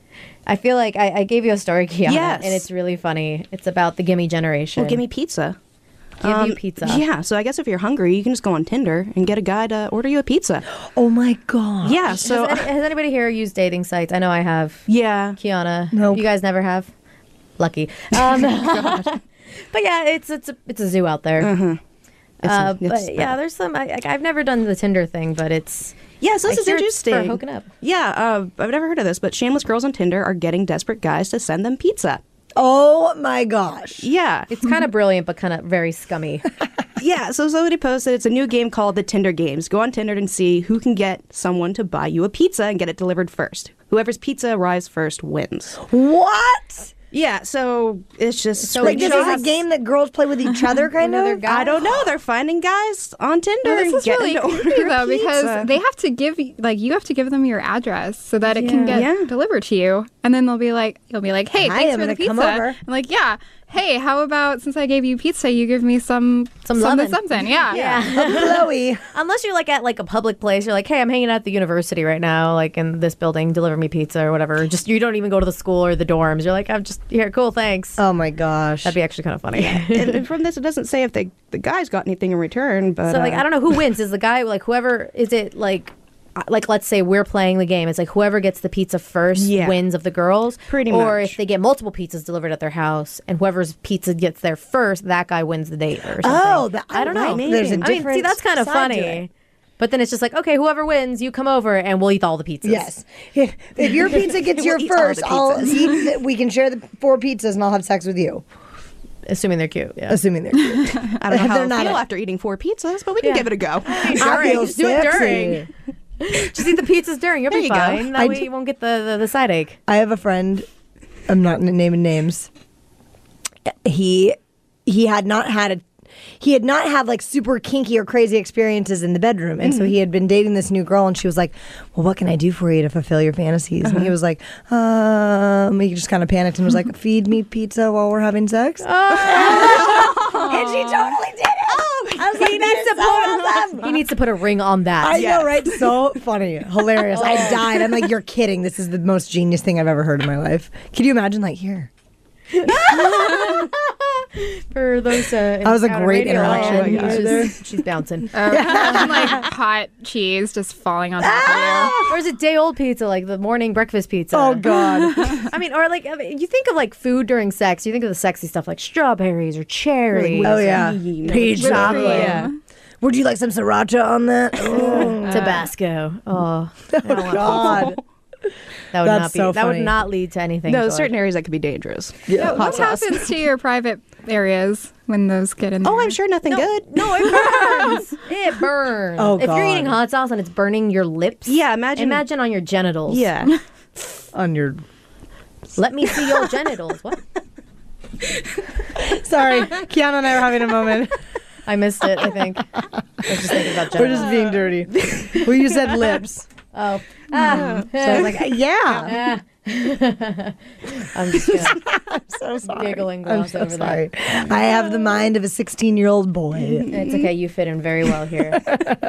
I feel like I, I gave you a story, Kiana, Yes. and it's really funny. It's about the gimme generation. Well, give me pizza. Give Um, you pizza. Yeah, so I guess if you're hungry, you can just go on Tinder and get a guy to order you a pizza. Oh my god. Yeah, so has, any, has anybody here used dating sites? I know I have. yeah. Kiana, Nope. you guys never have. Lucky. Um, but yeah, it's it's a, it's a zoo out there. Uh-huh. It's a- Uh, it's but yeah, there's some. I, like, I've never done the Tinder thing, but it's Yeah, so this I is hear it's for interesting. hooking up. Yeah, uh, I've never heard of this, but shameless girls on Tinder are getting desperate guys to send them pizza. Oh my gosh. Yeah, it's kind of brilliant, but kind of very scummy. yeah. So somebody posted it's a new game called the Tinder Games. Go on Tinder and see who can get someone to buy you a pizza and get it delivered first. Whoever's pizza arrives first wins. What? Yeah, so it's just So Like this is Screenshots. a game that girls play with each other, kind Another of. guy. I don't know. They're finding guys on Tinder. No, this and is getting really to creepy order though, because pizza. they have to give you- like you have to give them your address so that it can get Yeah. delivered to you, and then they'll be like, you'll be like, hey, Hi, thanks I'm for the gonna pizza. come over. I'm like, yeah. Hey, how about since I gave you pizza, you give me some Some something, lovin'. something. Yeah. Yeah. Chloe. Unless you're like at like a public place, you're like, hey, I'm hanging out at the university right now, like in this building, deliver me pizza or whatever. Just you don't even go to the school or the dorms. You're like, I'm just here, cool, thanks. Oh my gosh. That'd be actually kind of funny. and, and from this, it doesn't say if they, the guys got anything in return. But So like uh, I don't know who wins. Is the guy like whoever? Is it like uh, like let's say we're playing the game? It's like whoever gets the pizza first Yeah. wins of the girls. Pretty Or much. if they get multiple pizzas delivered at their house and whoever's pizza gets there first, that guy wins the date or something. Oh, that, I don't know. like, There's a I mean, I mean, different see, that's kind of side to funny. it. But then it's just like, okay, whoever wins, you come over and we'll eat all the pizzas. Yes. If, if your pizza gets We'll here eat all first, the I'll pizzas. eat. The, we can share the four pizzas, and I'll have sex with you, Assuming they're cute. Yeah. assuming they're cute. I don't know how They're I not feel a- after eating four pizzas, but we can Yeah. give it a go. I During. feel Just do it sexy. during. Just eat the pizzas during. You'll There be you go. fine. That I way d- you won't get the, the, the side ache. I have a friend. I'm not naming names. He he had not had a he had not had like super kinky or crazy experiences in the bedroom, and so he had been dating this new girl, and she was like, "Well, what can I do for you to fulfill your fantasies?" And he was like, "Um," he just kind of panicked and was like, "Feed me pizza while we're having sex." And she totally did it. I was he needs to put he needs to put a ring on that. I know, right? So funny. Hilarious. I died. I'm like, you're kidding. This is the most genius thing I've ever heard in my life. Can you imagine, like, here? For those, uh, That was a out of great radio interaction. land, Oh my she's, she's bouncing. Uh, imagine, like hot cheese just falling on top of Or is it day old pizza, like the morning breakfast pizza? Oh, God. I mean, or like I mean, you think of like food during sex, you think of the sexy stuff like strawberries or cherries. Oh, yeah. You know, Peach whipped chocolate. cream. Yeah. Would you like some sriracha on that? Oh, Tabasco. Oh, God. that would That's not be. so that funny. would not lead to anything. No, good. certain areas that could be dangerous. you. Yeah. What sauce. happens to your private areas when those get in there? Oh, I'm sure nothing good. No, it burns. It burns. Oh, if you're God. eating hot sauce and it's burning your lips, Yeah, imagine- Imagine on your genitals. Yeah. On your... Let me see your genitals. What? Sorry. Kiana and I were having a moment. I missed it. I think. I was just thinking about We're genitals. just being dirty. Well, you said lips. Oh. Ah. So I was like, yeah. Ah. I'm just gonna I'm so sorry. giggling I'm gloss so over sorry. I have the mind of a sixteen-year-old boy. that. It's okay. You fit in very well here.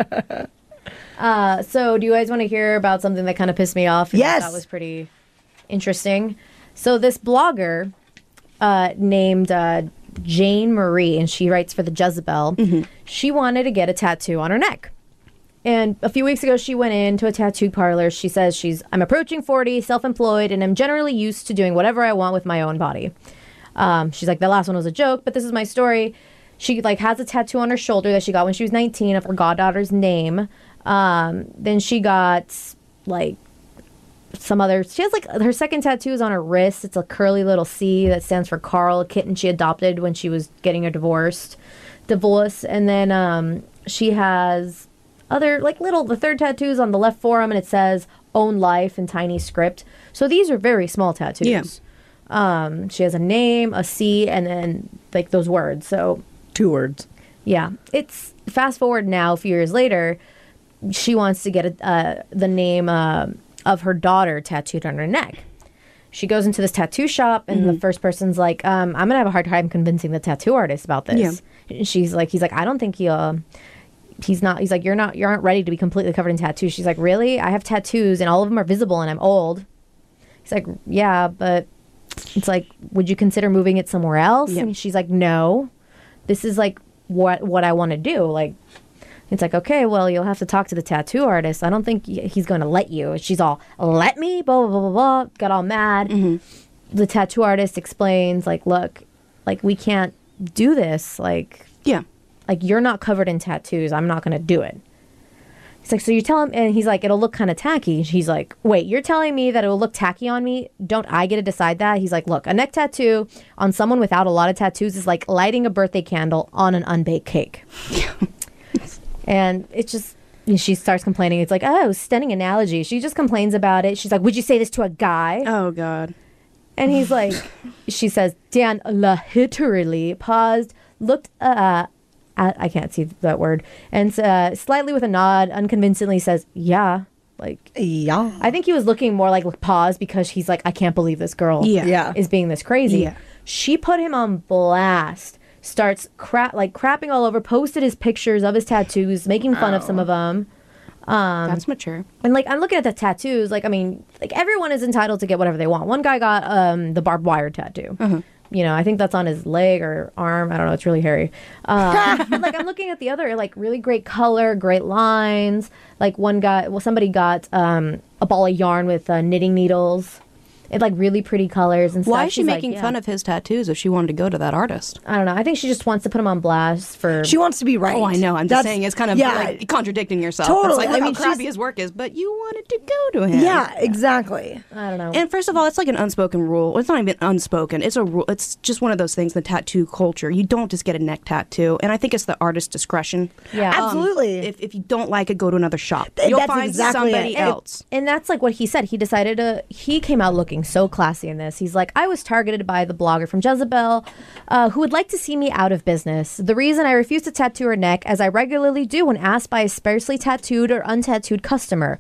Uh, so, do you guys want to hear about something that kind of pissed me off? and Yes. That was pretty interesting. So, this blogger uh, named uh, Jane Marie, and she writes for the Jezebel, she wanted to get a tattoo on her neck. And a few weeks ago, she went into a tattoo parlor. She says she's, I'm approaching forty, self-employed, and I'm generally used to doing whatever I want with my own body. Um, she's like, the last one was a joke, but this is my story. She like has a tattoo on her shoulder that she got when she was nineteen of her goddaughter's name. Um, then she got like some other, she has like her second tattoo is on her wrist. It's a curly little C that stands for Carl, a kitten she adopted when she was getting a divorced divorce. And then um, she has other like little, the third tattoo is on the left forearm and it says own life in tiny script. So these are very small tattoos. Yeah. Um, she has a name, a C, and then like those words. So Two words. yeah, it's fast forward now, a few years later, she wants to get a, uh, the name uh, of her daughter tattooed on her neck. She goes into this tattoo shop, and the first person's like, um, "I'm gonna have a hard time convincing the tattoo artist about this." And she's like, "He's like, I don't think he, uh, he's not. He's like, you're not, you aren't ready to be completely covered in tattoos." She's like, "Really? I have tattoos, and all of them are visible, and I'm old." He's like, "Yeah, but it's like, would you consider moving it somewhere else?" Yeah. And she's like, "No, this is like what what I want to do." Like, it's like, okay, well, you'll have to talk to the tattoo artist. I don't think y- he's going to let you. She's all, let me, blah, blah, blah, blah, blah. Got all mad. The tattoo artist explains, like, look, like, we can't do this. Like, Yeah. like you're not covered in tattoos. I'm not going to do it. He's like, so you tell him, and he's like, it'll look kind of tacky. He's like, wait, you're telling me that it'll look tacky on me? Don't I get to decide that? He's like, look, a neck tattoo on someone without a lot of tattoos is like lighting a birthday candle on an unbaked cake. And it's just, and she starts complaining. It's like, oh, stunning analogy. She just complains about it. She's like, would you say this to a guy? Oh, God. And he's like, she says, Dan literally paused, looked, uh, at, I can't see that word, and uh, slightly with a nod, unconvincingly says, yeah. Like, Yeah. I think he was looking more like pause because he's like, I can't believe this girl Yeah. Yeah. is being this crazy. Yeah. She put him on blast. Starts crap like crapping all over. Posted his pictures of his tattoos, making fun of some of them. Um, That's mature. And like I'm looking at the tattoos. Like I mean, like everyone is entitled to get whatever they want. One guy got um, the barbed wire tattoo. You know, I think that's on his leg or arm. I don't know. It's really hairy. Um, but like I'm looking at the other, like really great color, great lines. Like one guy, well, somebody got um, a ball of yarn with uh, knitting needles. It like really pretty colors and stuff. Why is she She's like, making yeah. fun of his tattoos if she wanted to go to that artist? I don't know. I think she just wants to put him on blast for. She wants to be right. Oh, I know. I'm just That's- saying it's kind of yeah, like contradicting yourself. Totally. It's like, look I mean, how crappy she's- his work is, but you wanted to go to him. Yeah, exactly. I don't know. And first of all, it's like an unspoken rule. It's not even unspoken. It's a rule. It's just one of those things. The tattoo culture. You don't just get a neck tattoo, and I think it's the artist's discretion. Yeah. Um, Absolutely. if, if you don't like it, go to another shop. Th- You'll that's find exactly somebody it. else. And that's like what he said. He decided to. He came out looking so classy in this. He's like, I was targeted by the blogger from Jezebel, uh, who would like to see me out of business. The reason I refuse to tattoo her neck, as I regularly do when asked by a sparsely tattooed or untattooed customer.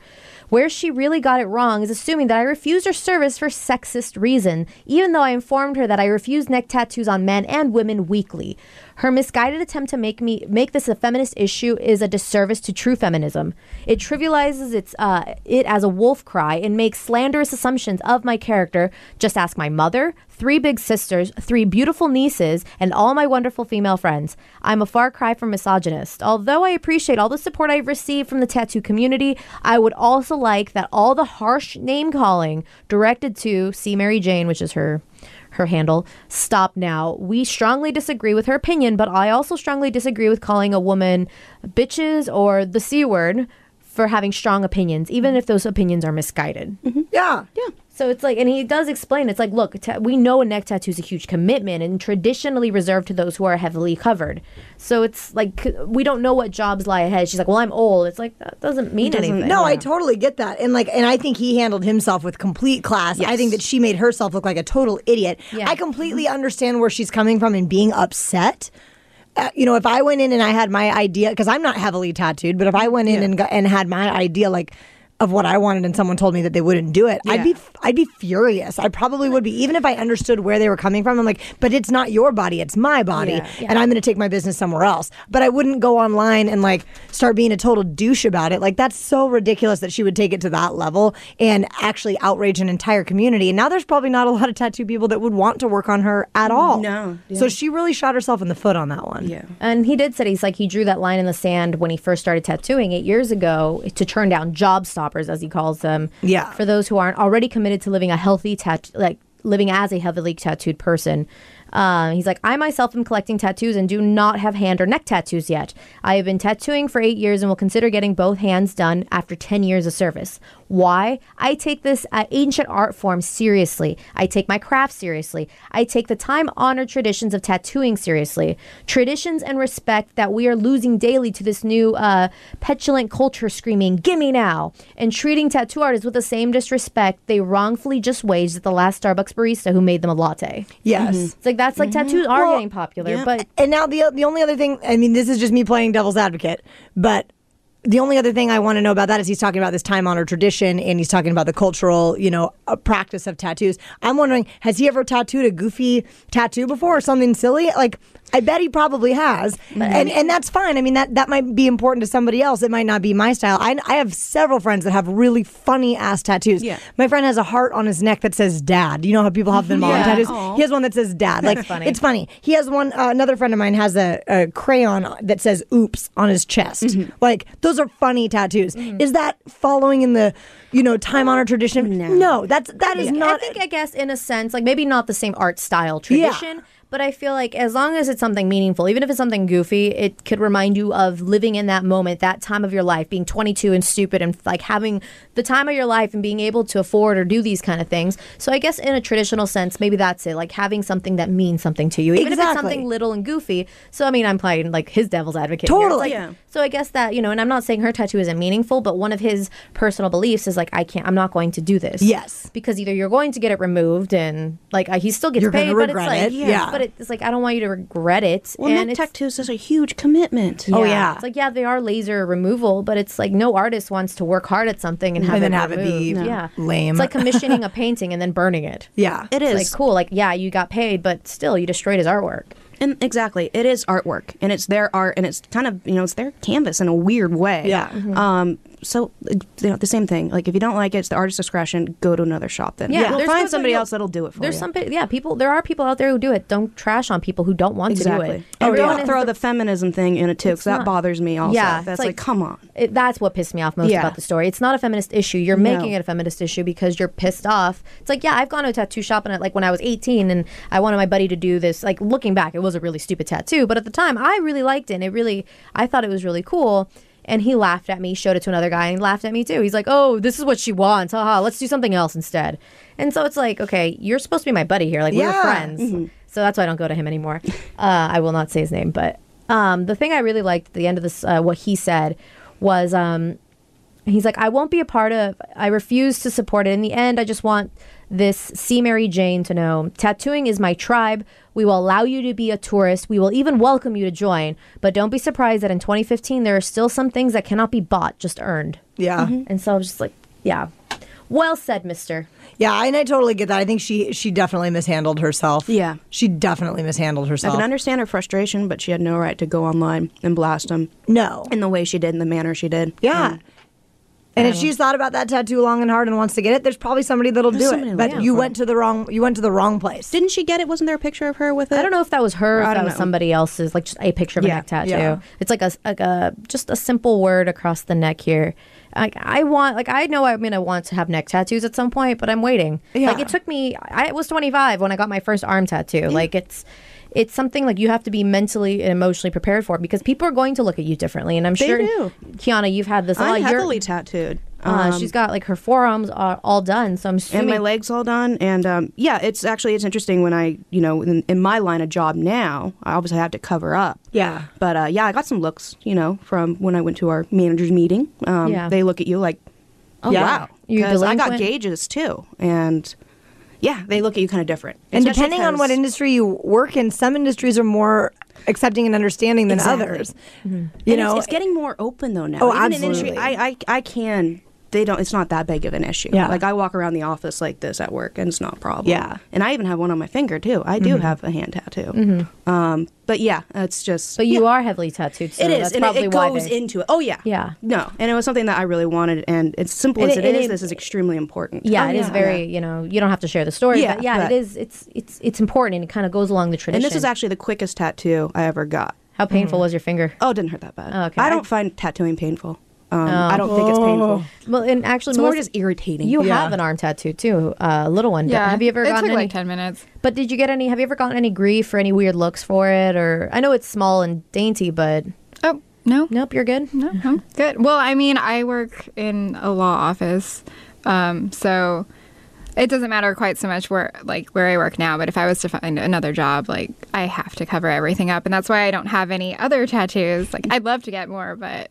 Where she really got it wrong is assuming that I refused her service for sexist reason, even though I informed her that I refuse neck tattoos on men and women weekly. Her misguided attempt to make me make this a feminist issue is a disservice to true feminism. It trivializes its uh, it as a wolf cry and makes slanderous assumptions of my character. Just ask my mother, three big sisters, three beautiful nieces, and all my wonderful female friends. I'm a far cry from misogynist. Although I appreciate all the support I've received from the tattoo community, I would also like that all the harsh name calling directed to C. Mary Jane, which is her her handle, stop now. We strongly disagree with her opinion, but I also strongly disagree with calling a woman bitches or the C word for having strong opinions, even if those opinions are misguided. Mm-hmm. Yeah. Yeah. So it's like, and he does explain, it's like, look, ta- we know a neck tattoo is a huge commitment and traditionally reserved to those who are heavily covered. So it's like, c- we don't know what jobs lie ahead. She's like, well, I'm old. It's like, that doesn't mean doesn't- anything. No, I Yeah. totally get that. And like and I think he handled himself with complete class. I Yes. think that she made herself look like a total idiot. Yeah. I completely understand where she's coming from and being upset. Uh, you know, if I went in and I had my idea, because I'm not heavily tattooed, but if I went in Yeah. and got, and had my idea like of what I wanted and someone told me that they wouldn't do it, I'd Yeah. be I'd be furious. I probably would be, even if I understood where they were coming from. I'm like, but it's not your body, it's my body, Yeah. and I'm going to take my business somewhere else. But I wouldn't go online and like start being a total douche about it. Like that's so ridiculous that she would take it to that level and actually outrage an entire community. And now there's probably not a lot of tattoo people that would want to work on her at all. No, yeah. So she really shot herself in the foot on that one. Yeah. And he did say, he's like, he drew that line in the sand when he first started tattooing eight years ago to turn down job stoppers, as he calls them. Yeah. For those who aren't already committed to living a healthy tat, like living as a heavily tattooed person. Uh, he's like, I myself am collecting tattoos and do not have hand or neck tattoos yet. I have been tattooing for eight years and will consider getting both hands done after ten years of service. Why? I take this uh, ancient art form seriously. I take my craft seriously. I take the time-honored traditions of tattooing seriously. Traditions and respect that we are losing daily to this new uh, petulant culture screaming, gimme now, and treating tattoo artists with the same disrespect they wrongfully just waged at the last Starbucks barista who made them a latte. Yes. It's like, that's like tattoos are Well, getting popular, yeah. but And now the the only other thing, I mean, this is just me playing devil's advocate, but the only other thing I want to know about that is he's talking about this time-honored tradition and he's talking about the cultural, you know, uh, practice of tattoos. I'm wondering, has he ever tattooed a goofy tattoo before or something silly? Like, I bet he probably has. And and that's fine. I mean, that, that might be important to somebody else. It might not be my style. I, I have several friends that have really funny-ass tattoos. Yeah. My friend has a heart on his neck that says dad. You know how people have the mom Yeah. tattoos? Aw. He has one that says dad. Like, funny. it's funny. He has one, uh, another friend of mine has a, a crayon that says oops on his chest. Mm-hmm. Like, those are funny tattoos. Is that following in the, you know, time-honored tradition? No. that's, that is I think- not. I think, I guess, in a sense, like maybe not the same art style tradition, but I feel like as long as it's something meaningful, even if it's something goofy, it could remind you of living in that moment, that time of your life, being twenty-two and stupid and like having the time of your life and being able to afford or do these kind of things. So I guess in a traditional sense, maybe that's it, like having something that means something to you, even if it's Exactly. something little and goofy. So I mean, I'm playing like his devil's advocate. here. It's Totally. like- Yeah. So I guess that, you know, and I'm not saying her tattoo isn't meaningful, but one of his personal beliefs is like, I can't, I'm not going to do this. Yes. Because either you're going to get it removed and like uh, he still gets You're gonna paid, but it's regret like, it. Yeah. but it's like, I don't want you to regret it. Well, and neck it's, tattoos is a huge commitment. Oh, yeah. It's like, yeah, they are laser removal, but it's like no artist wants to work hard at something and have And it then have it be removed. No. Yeah. lame. It's like commissioning a painting and then burning it. Yeah. It It's is. like cool, like yeah, you got paid, but still you destroyed his artwork. And exactly, it is artwork, and it's their art, and it's kind of, you know, it's their canvas in a weird way. Yeah. Um. So, you know, the same thing. Like, if you don't like it, it's the artist's discretion. Go to another shop. Then Yeah, You'll there's find no- somebody no- else that'll do it for There's you. some, pe- yeah, people. There are people out there who do it. Don't trash on people who don't want to do Exactly. it. And Everyone don't is throw the- the feminism thing in it too, because that not- bothers me. Also, Yeah, that's it's like, like- come on. It, that's what pissed me off most Yeah. about the story. It's not a feminist issue. You're No. making it a feminist issue because you're pissed off. It's like, yeah, I've gone to a tattoo shop and like when I was eighteen and I wanted my buddy to do this. Like looking back, it was a really stupid tattoo, but at the time I really liked it. And it really, I thought it was really cool. And he laughed at me, showed it to another guy, and he laughed at me too. He's like, "Oh, this is what she wants. Haha, let's do something else instead." And so it's like, okay, you're supposed to be my buddy here. Like we were Yeah. friends. So that's why I don't go to him anymore. Uh, I will not say his name, but um, the thing I really liked at the end of this, uh, what he said was, um, he's like, I won't be a part of, I refuse to support it. In the end, I just want this C. Mary Jane to know, tattooing is my tribe. We will allow you to be a tourist. We will even welcome you to join. But don't be surprised that in twenty fifteen, there are still some things that cannot be bought, just earned. Yeah. And so I was just like, Yeah. Well said, mister. Yeah, and I totally get that. I think she she definitely mishandled herself. Yeah. She definitely mishandled I herself. can understand her frustration, but she had no right to go online and blast him No. in the way she did, in the manner she did. Yeah. And And if she's thought about that tattoo long and hard and wants to get it, there's probably somebody that'll There's do somebody it. that'll But do it you for went to the wrong you went to the wrong place. didn't she get it? Wasn't there a picture of her with it? I don't know if that was her or I if that don't was know. somebody else's, like just a picture of a Yeah, neck tattoo. yeah. It's like a, like a just a simple word across the neck here. Like I want, like I know I'm gonna want to have neck tattoos at some point, but I'm waiting. Yeah. Like it took me. I was twenty-five when I got my first arm tattoo. Like it's. It's something like you have to be mentally and emotionally prepared for because people are going to look at you differently. And I'm They sure, do. Kiana, you've had this a lot. I'm You're- heavily tattooed. uh, Um, she's got like her forearms are all done. So I'm and assuming. my legs all done, and um, yeah, it's actually it's interesting when I, you know, in, in my line of job now, I obviously have to cover up. Yeah. But uh, yeah, I got some looks, you know, from when I went to our managers meeting. Um, Yeah. They look at you like, oh Yeah. wow, You because I got delinquent? gauges too, and yeah, they look at you kind of different. And Especially depending on what 'cause- industry you work in, some industries are more accepting and understanding than Exactly. others. Mm-hmm. You and know, it's, it's getting more open though now. Oh, Even in industry, absolutely. I, I I can. They don't. It's not that big of an issue. Yeah. Like I walk around the office like this at work, and it's not a problem. Yeah. And I even have one on my finger too. I do have a hand tattoo. Mm-hmm. Um. But yeah, it's just. but you yeah. are heavily tattooed. So It is, That's and it, probably it why goes they- into it. Oh yeah. Yeah. No, and it was something that I really wanted, and as simple And as it- it and is, it- this is extremely important. Yeah, Oh, it is yeah. very. You know, you don't have to share the story. Yeah, but yeah, but- it is. It's it's it's important, and it kind of goes along the tradition. And this is actually the quickest tattoo I ever got. How painful was your finger? Oh, it didn't hurt that bad. Oh, okay. I I- don't find tattooing painful. Um, I don't think it's painful. Well, and actually, It's more Melissa, just irritating. you Yeah. have an arm tattoo too, uh, a little one. Yeah. Have you ever It gotten took any? like ten minutes. But did you get any? Have you ever gotten any grief or any weird looks for it? Or I know it's small and dainty, but Oh, no. nope, you're good. No, I'm good. Well, I mean, I work in a law office, um, so it doesn't matter quite so much where, like, where I work now. But if I was to find another job, like, I have to cover everything up, and that's why I don't have any other tattoos. Like, I'd love to get more, but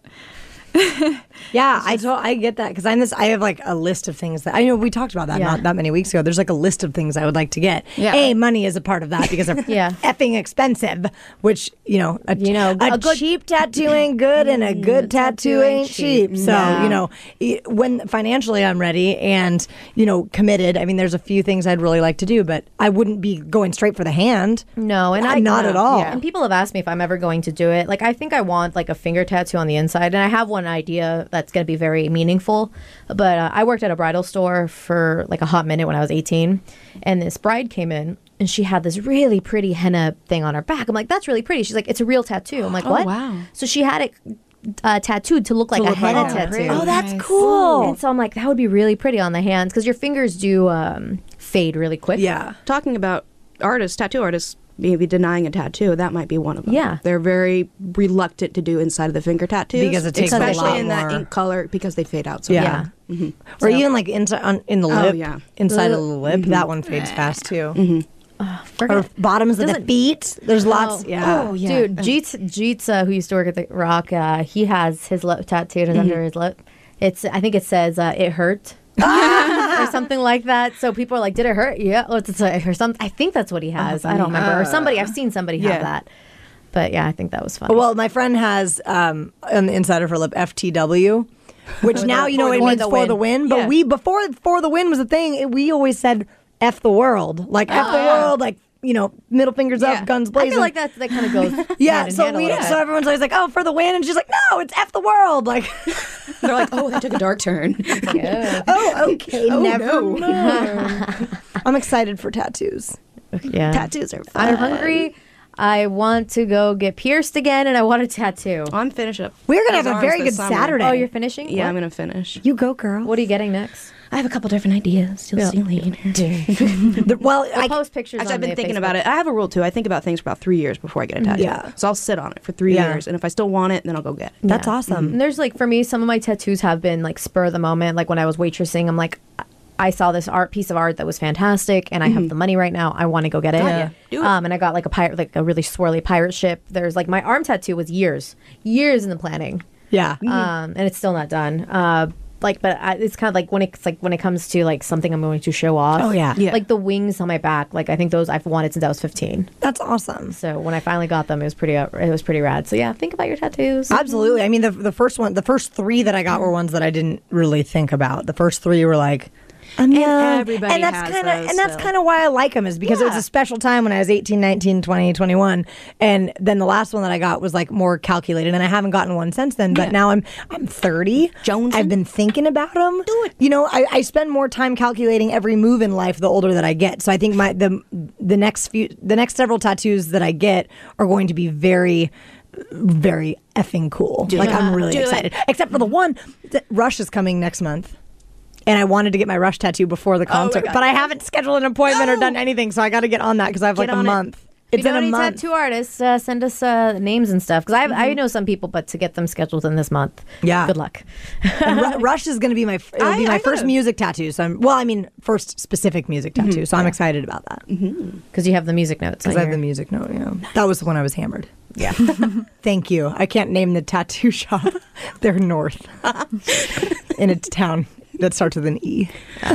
yeah, I to- I get that because I'm this. I have like a list of things that I know we talked about that Yeah. not that many weeks ago. There's like a list of things I would like to get. Yeah. A, money is a part of that because they're Yeah. effing expensive. Which you know, a, You know, a, a good- cheap tattoo ain't good, and a good tattoo ain't cheap. So Yeah. you know, e- when financially I'm ready and you know committed. I mean, there's a few things I'd really like to do, but I wouldn't be going straight for the hand. No, and Uh, I not at all. And people have asked me if I'm ever going to do it. Like, I think I want like a finger tattoo on the inside, and I have one idea that's going to be very meaningful. But uh, I worked at a bridal store for like a hot minute when I was eighteen, and this bride came in. And she had this really pretty henna thing on her back. I'm like, that's really pretty. She's like, it's a real tattoo. I'm like, Oh, what? wow. So she had it uh, tattooed to look like a look like henna a tattoo. pretty. Oh, that's Nice. cool. And so I'm like, that would be really pretty on the hands because your fingers do um, fade really quick. Yeah. Talking about artists, tattoo artists, maybe denying a tattoo, that might be one of them. Yeah. They're very reluctant to do inside of the finger tattoos. Because it takes a especially lot in that more. ink color because they fade out so Yeah. Yeah. Or even like inside on, in the Oh, lip, yeah. inside of the lip, that one fades fast too. Or Forget- bottoms of the Doesn't- feet. There's lots. Oh. Yeah. Oh, yeah. Dude, Jeets, Jeets uh, who used to work at the Rock, uh, he has his lip tattooed Mm-hmm. under his lip. It's, I think it says, uh, it hurt. or something like that. So people are like, did it hurt? Yeah. Or, it's a- or something. I think that's what he has. I don't remember. Or somebody, I've seen somebody have Yeah. that. But yeah, I think that was fun. Well, my friend has um, on the inside of her lip F T W, which now the- you know for it the- means for the for win. the win. But Yeah. we before for the win was a thing. It, we always said F the world, like F the world, like you know, middle fingers Yeah. up, guns I blazing. feel like that, that kind of goes Yeah, hand in so hand a we little bit. so everyone's always like, oh, for the win, and she's like, no, it's F the world, like. They're like, oh, that took a dark turn. Yeah. Oh, okay, Oh, never no. mind. I'm excited for tattoos. Yeah. Tattoos are fun. I'm hungry. I want to go get pierced again, and I want a tattoo. I'm finished up. We're gonna those have a arms very this good summer. Saturday. Oh, you're finishing? Yeah, What? I'm gonna finish. You go, girl. What are you getting next? I have a couple different ideas. You'll Yeah. see later. The- well, I'll I, post pictures. Actually, on I've been the thinking Facebook. about it. I have a rule too. I think about things for about three years before I get a tattoo. Yeah. So I'll sit on it for three Yeah. years, and if I still want it, then I'll go get it. that's Yeah. awesome. And there's like for me, some of my tattoos have been like spur of the moment. Like when I was waitressing, I'm like, I saw this art piece of art that was fantastic, and I have the money right now. I want to go get it. Yeah. Do it. Um, and I got like a pirate, like a really swirly pirate ship. There's like my arm tattoo was years, years in the planning. Yeah. Um, and it's still not done. Uh, like, but I, it's kind of like when it's like when it comes to like something I'm going to show off. Oh, yeah. Yeah. Like the wings on my back. Like I think those I've wanted since I was fifteen. That's awesome. So when I finally got them, it was pretty. Uh, it was pretty rad. So yeah, think about your tattoos. Absolutely. I mean, the the first one, the first three that I got were ones that I didn't really think about. The first three were like, I'm young. everybody and that's has kind of those and that's still. kind of why I like them is because it was Yeah. a special time when I was eighteen, nineteen, twenty, twenty-one, and then the last one that I got was like more calculated, and I haven't gotten one since then. But Yeah. now I'm I'm thirty. Jonesing. I've been thinking about them. Do it. You know, I, I spend more time calculating every move in life the older that I get. So I think my the the next few the next several tattoos that I get are going to be very. Very effing cool. like I'm really Do it. excited. Except for the one, that Rush is coming next month. And I wanted to get my Rush tattoo before the concert, God. but I haven't scheduled an appointment or No. done anything, so I got to get on that because I have like Get a on it. month. If It's you in know a any month. tattoo artists, uh, send us uh, names and stuff because I I know some people, but to get them scheduled in this month, Yeah. good luck. And Ru- Rush is going to be my f- it'll be I- my I first know. music tattoo. So I'm well, I mean, first specific music tattoo. So I'm excited about that Because you have the music notes. because on I have your- the music note. Yeah, that was when I was hammered. Yeah. Thank you. I can't name the tattoo shop. They're north in a town that starts with an E.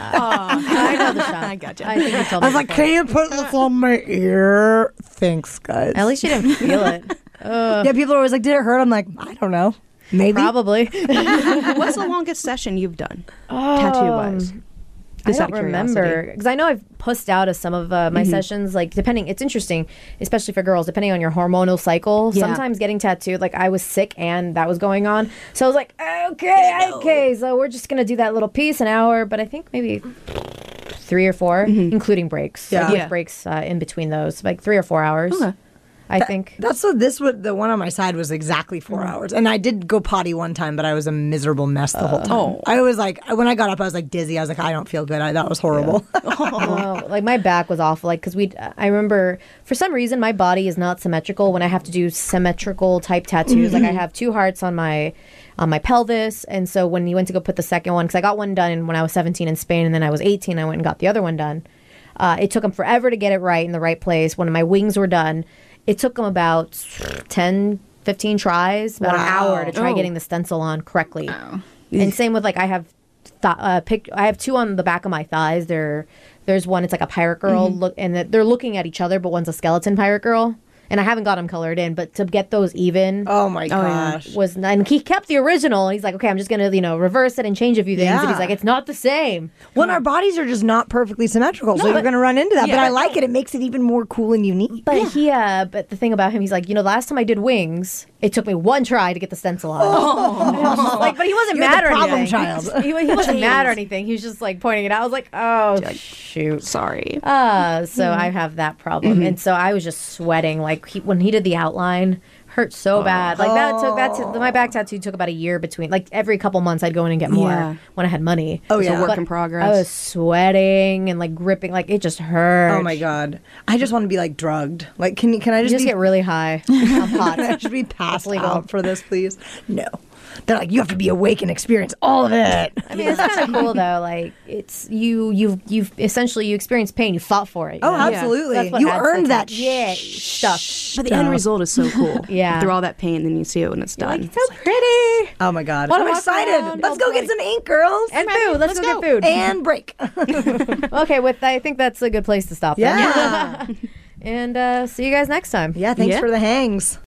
I know the shop. I gotcha. I think you told I me was like, before. can you put this on my ear? Thanks, guys. At least you didn't feel it. yeah, people are always like, did it hurt? I'm like, I don't know. Maybe. Probably. What's the longest session you've done, tattoo wise? I don't remember because I know I've pussed out of some of uh, my sessions. Like depending, it's interesting, especially for girls, depending on your hormonal cycle. Yeah. Sometimes getting tattooed, like I was sick and that was going on, so I was like, okay, okay, so we're just gonna do that little piece an hour. But I think maybe three or 4 including breaks. Yeah. Like, with Yeah. breaks uh, in between those, like three or four hours. Okay. I think. That's what this would. The one on my side was exactly four Mm. hours, and I did go potty one time, but I was a miserable mess the whole time. Oh. I was like, when I got up, I was like dizzy. I was like, I don't feel good. I, that was horrible. Oh, like my back was awful. Like because we, I remember for some reason my body is not symmetrical when I have to do symmetrical type tattoos. Like I have two hearts on my on my pelvis, and so when you went to go put the second one, because I got one done when I was seventeen in Spain, and then I was eighteen, I went and got the other one done. Uh, it took them forever to get it right in the right place. When my wings were done, it took them about ten, fifteen tries, about an Wow. hour to try Oh. getting the stencil on correctly. Oh. And same with like I have, th- uh, pic- I have two on the back of my thighs. They're there's one. It's like a pirate girl look, and that- they're looking at each other, but one's a skeleton pirate girl. And I haven't got them colored in, but to get those even oh my yeah. gosh. was, and he kept the original. And he's like, okay, I'm just gonna you know reverse it and change a few things. And Yeah. he's like, it's not the same. When our bodies are just not perfectly symmetrical, so you're going to run into that. Yeah. But I like it. It makes it even more cool and unique. But he, uh, but the thing about him, he's like, you know, the last time I did wings, it took me one try to get the stencil on. And I was just like, but he wasn't You're mad the or problem anything. child. He, he wasn't mad or anything. He was just like pointing it out. I was like, oh shoot. Sorry. Uh, so I have that problem, and so I was just sweating. Like he, when he did the outline, hurt so bad. Like that took that t- my back tattoo took about a year between. Like every couple months, I'd go in and get more Yeah. when I had money. Oh, It's yeah. a work But in progress. I was sweating and like gripping. Like it just hurt. Oh my god. I just want to be like drugged. Like, can you? Can I You just, just be, get really high. I'm hot. Can I just be passed legal. out for this, please? No. They're like, you have to be awake and experience all of it. I mean, it's kind of cool though. Like it's you, you've, you've essentially you experienced pain. You fought for it. you Oh, know? absolutely. That's what You adds to the earned t- that yeah sh- stuff. But the end result is so cool. Yeah. Through all that pain, then you see it when it's done. Like, so pretty. Oh my god. Wanna I'm walk excited. around Let's all go get bloody- some ink, girls. And food. Let's, Let's go, go. get food. And break. Okay, with that, I think that's a good place to stop. then. Yeah. And uh, see you guys next time. Yeah, thanks Yeah. for the hangs.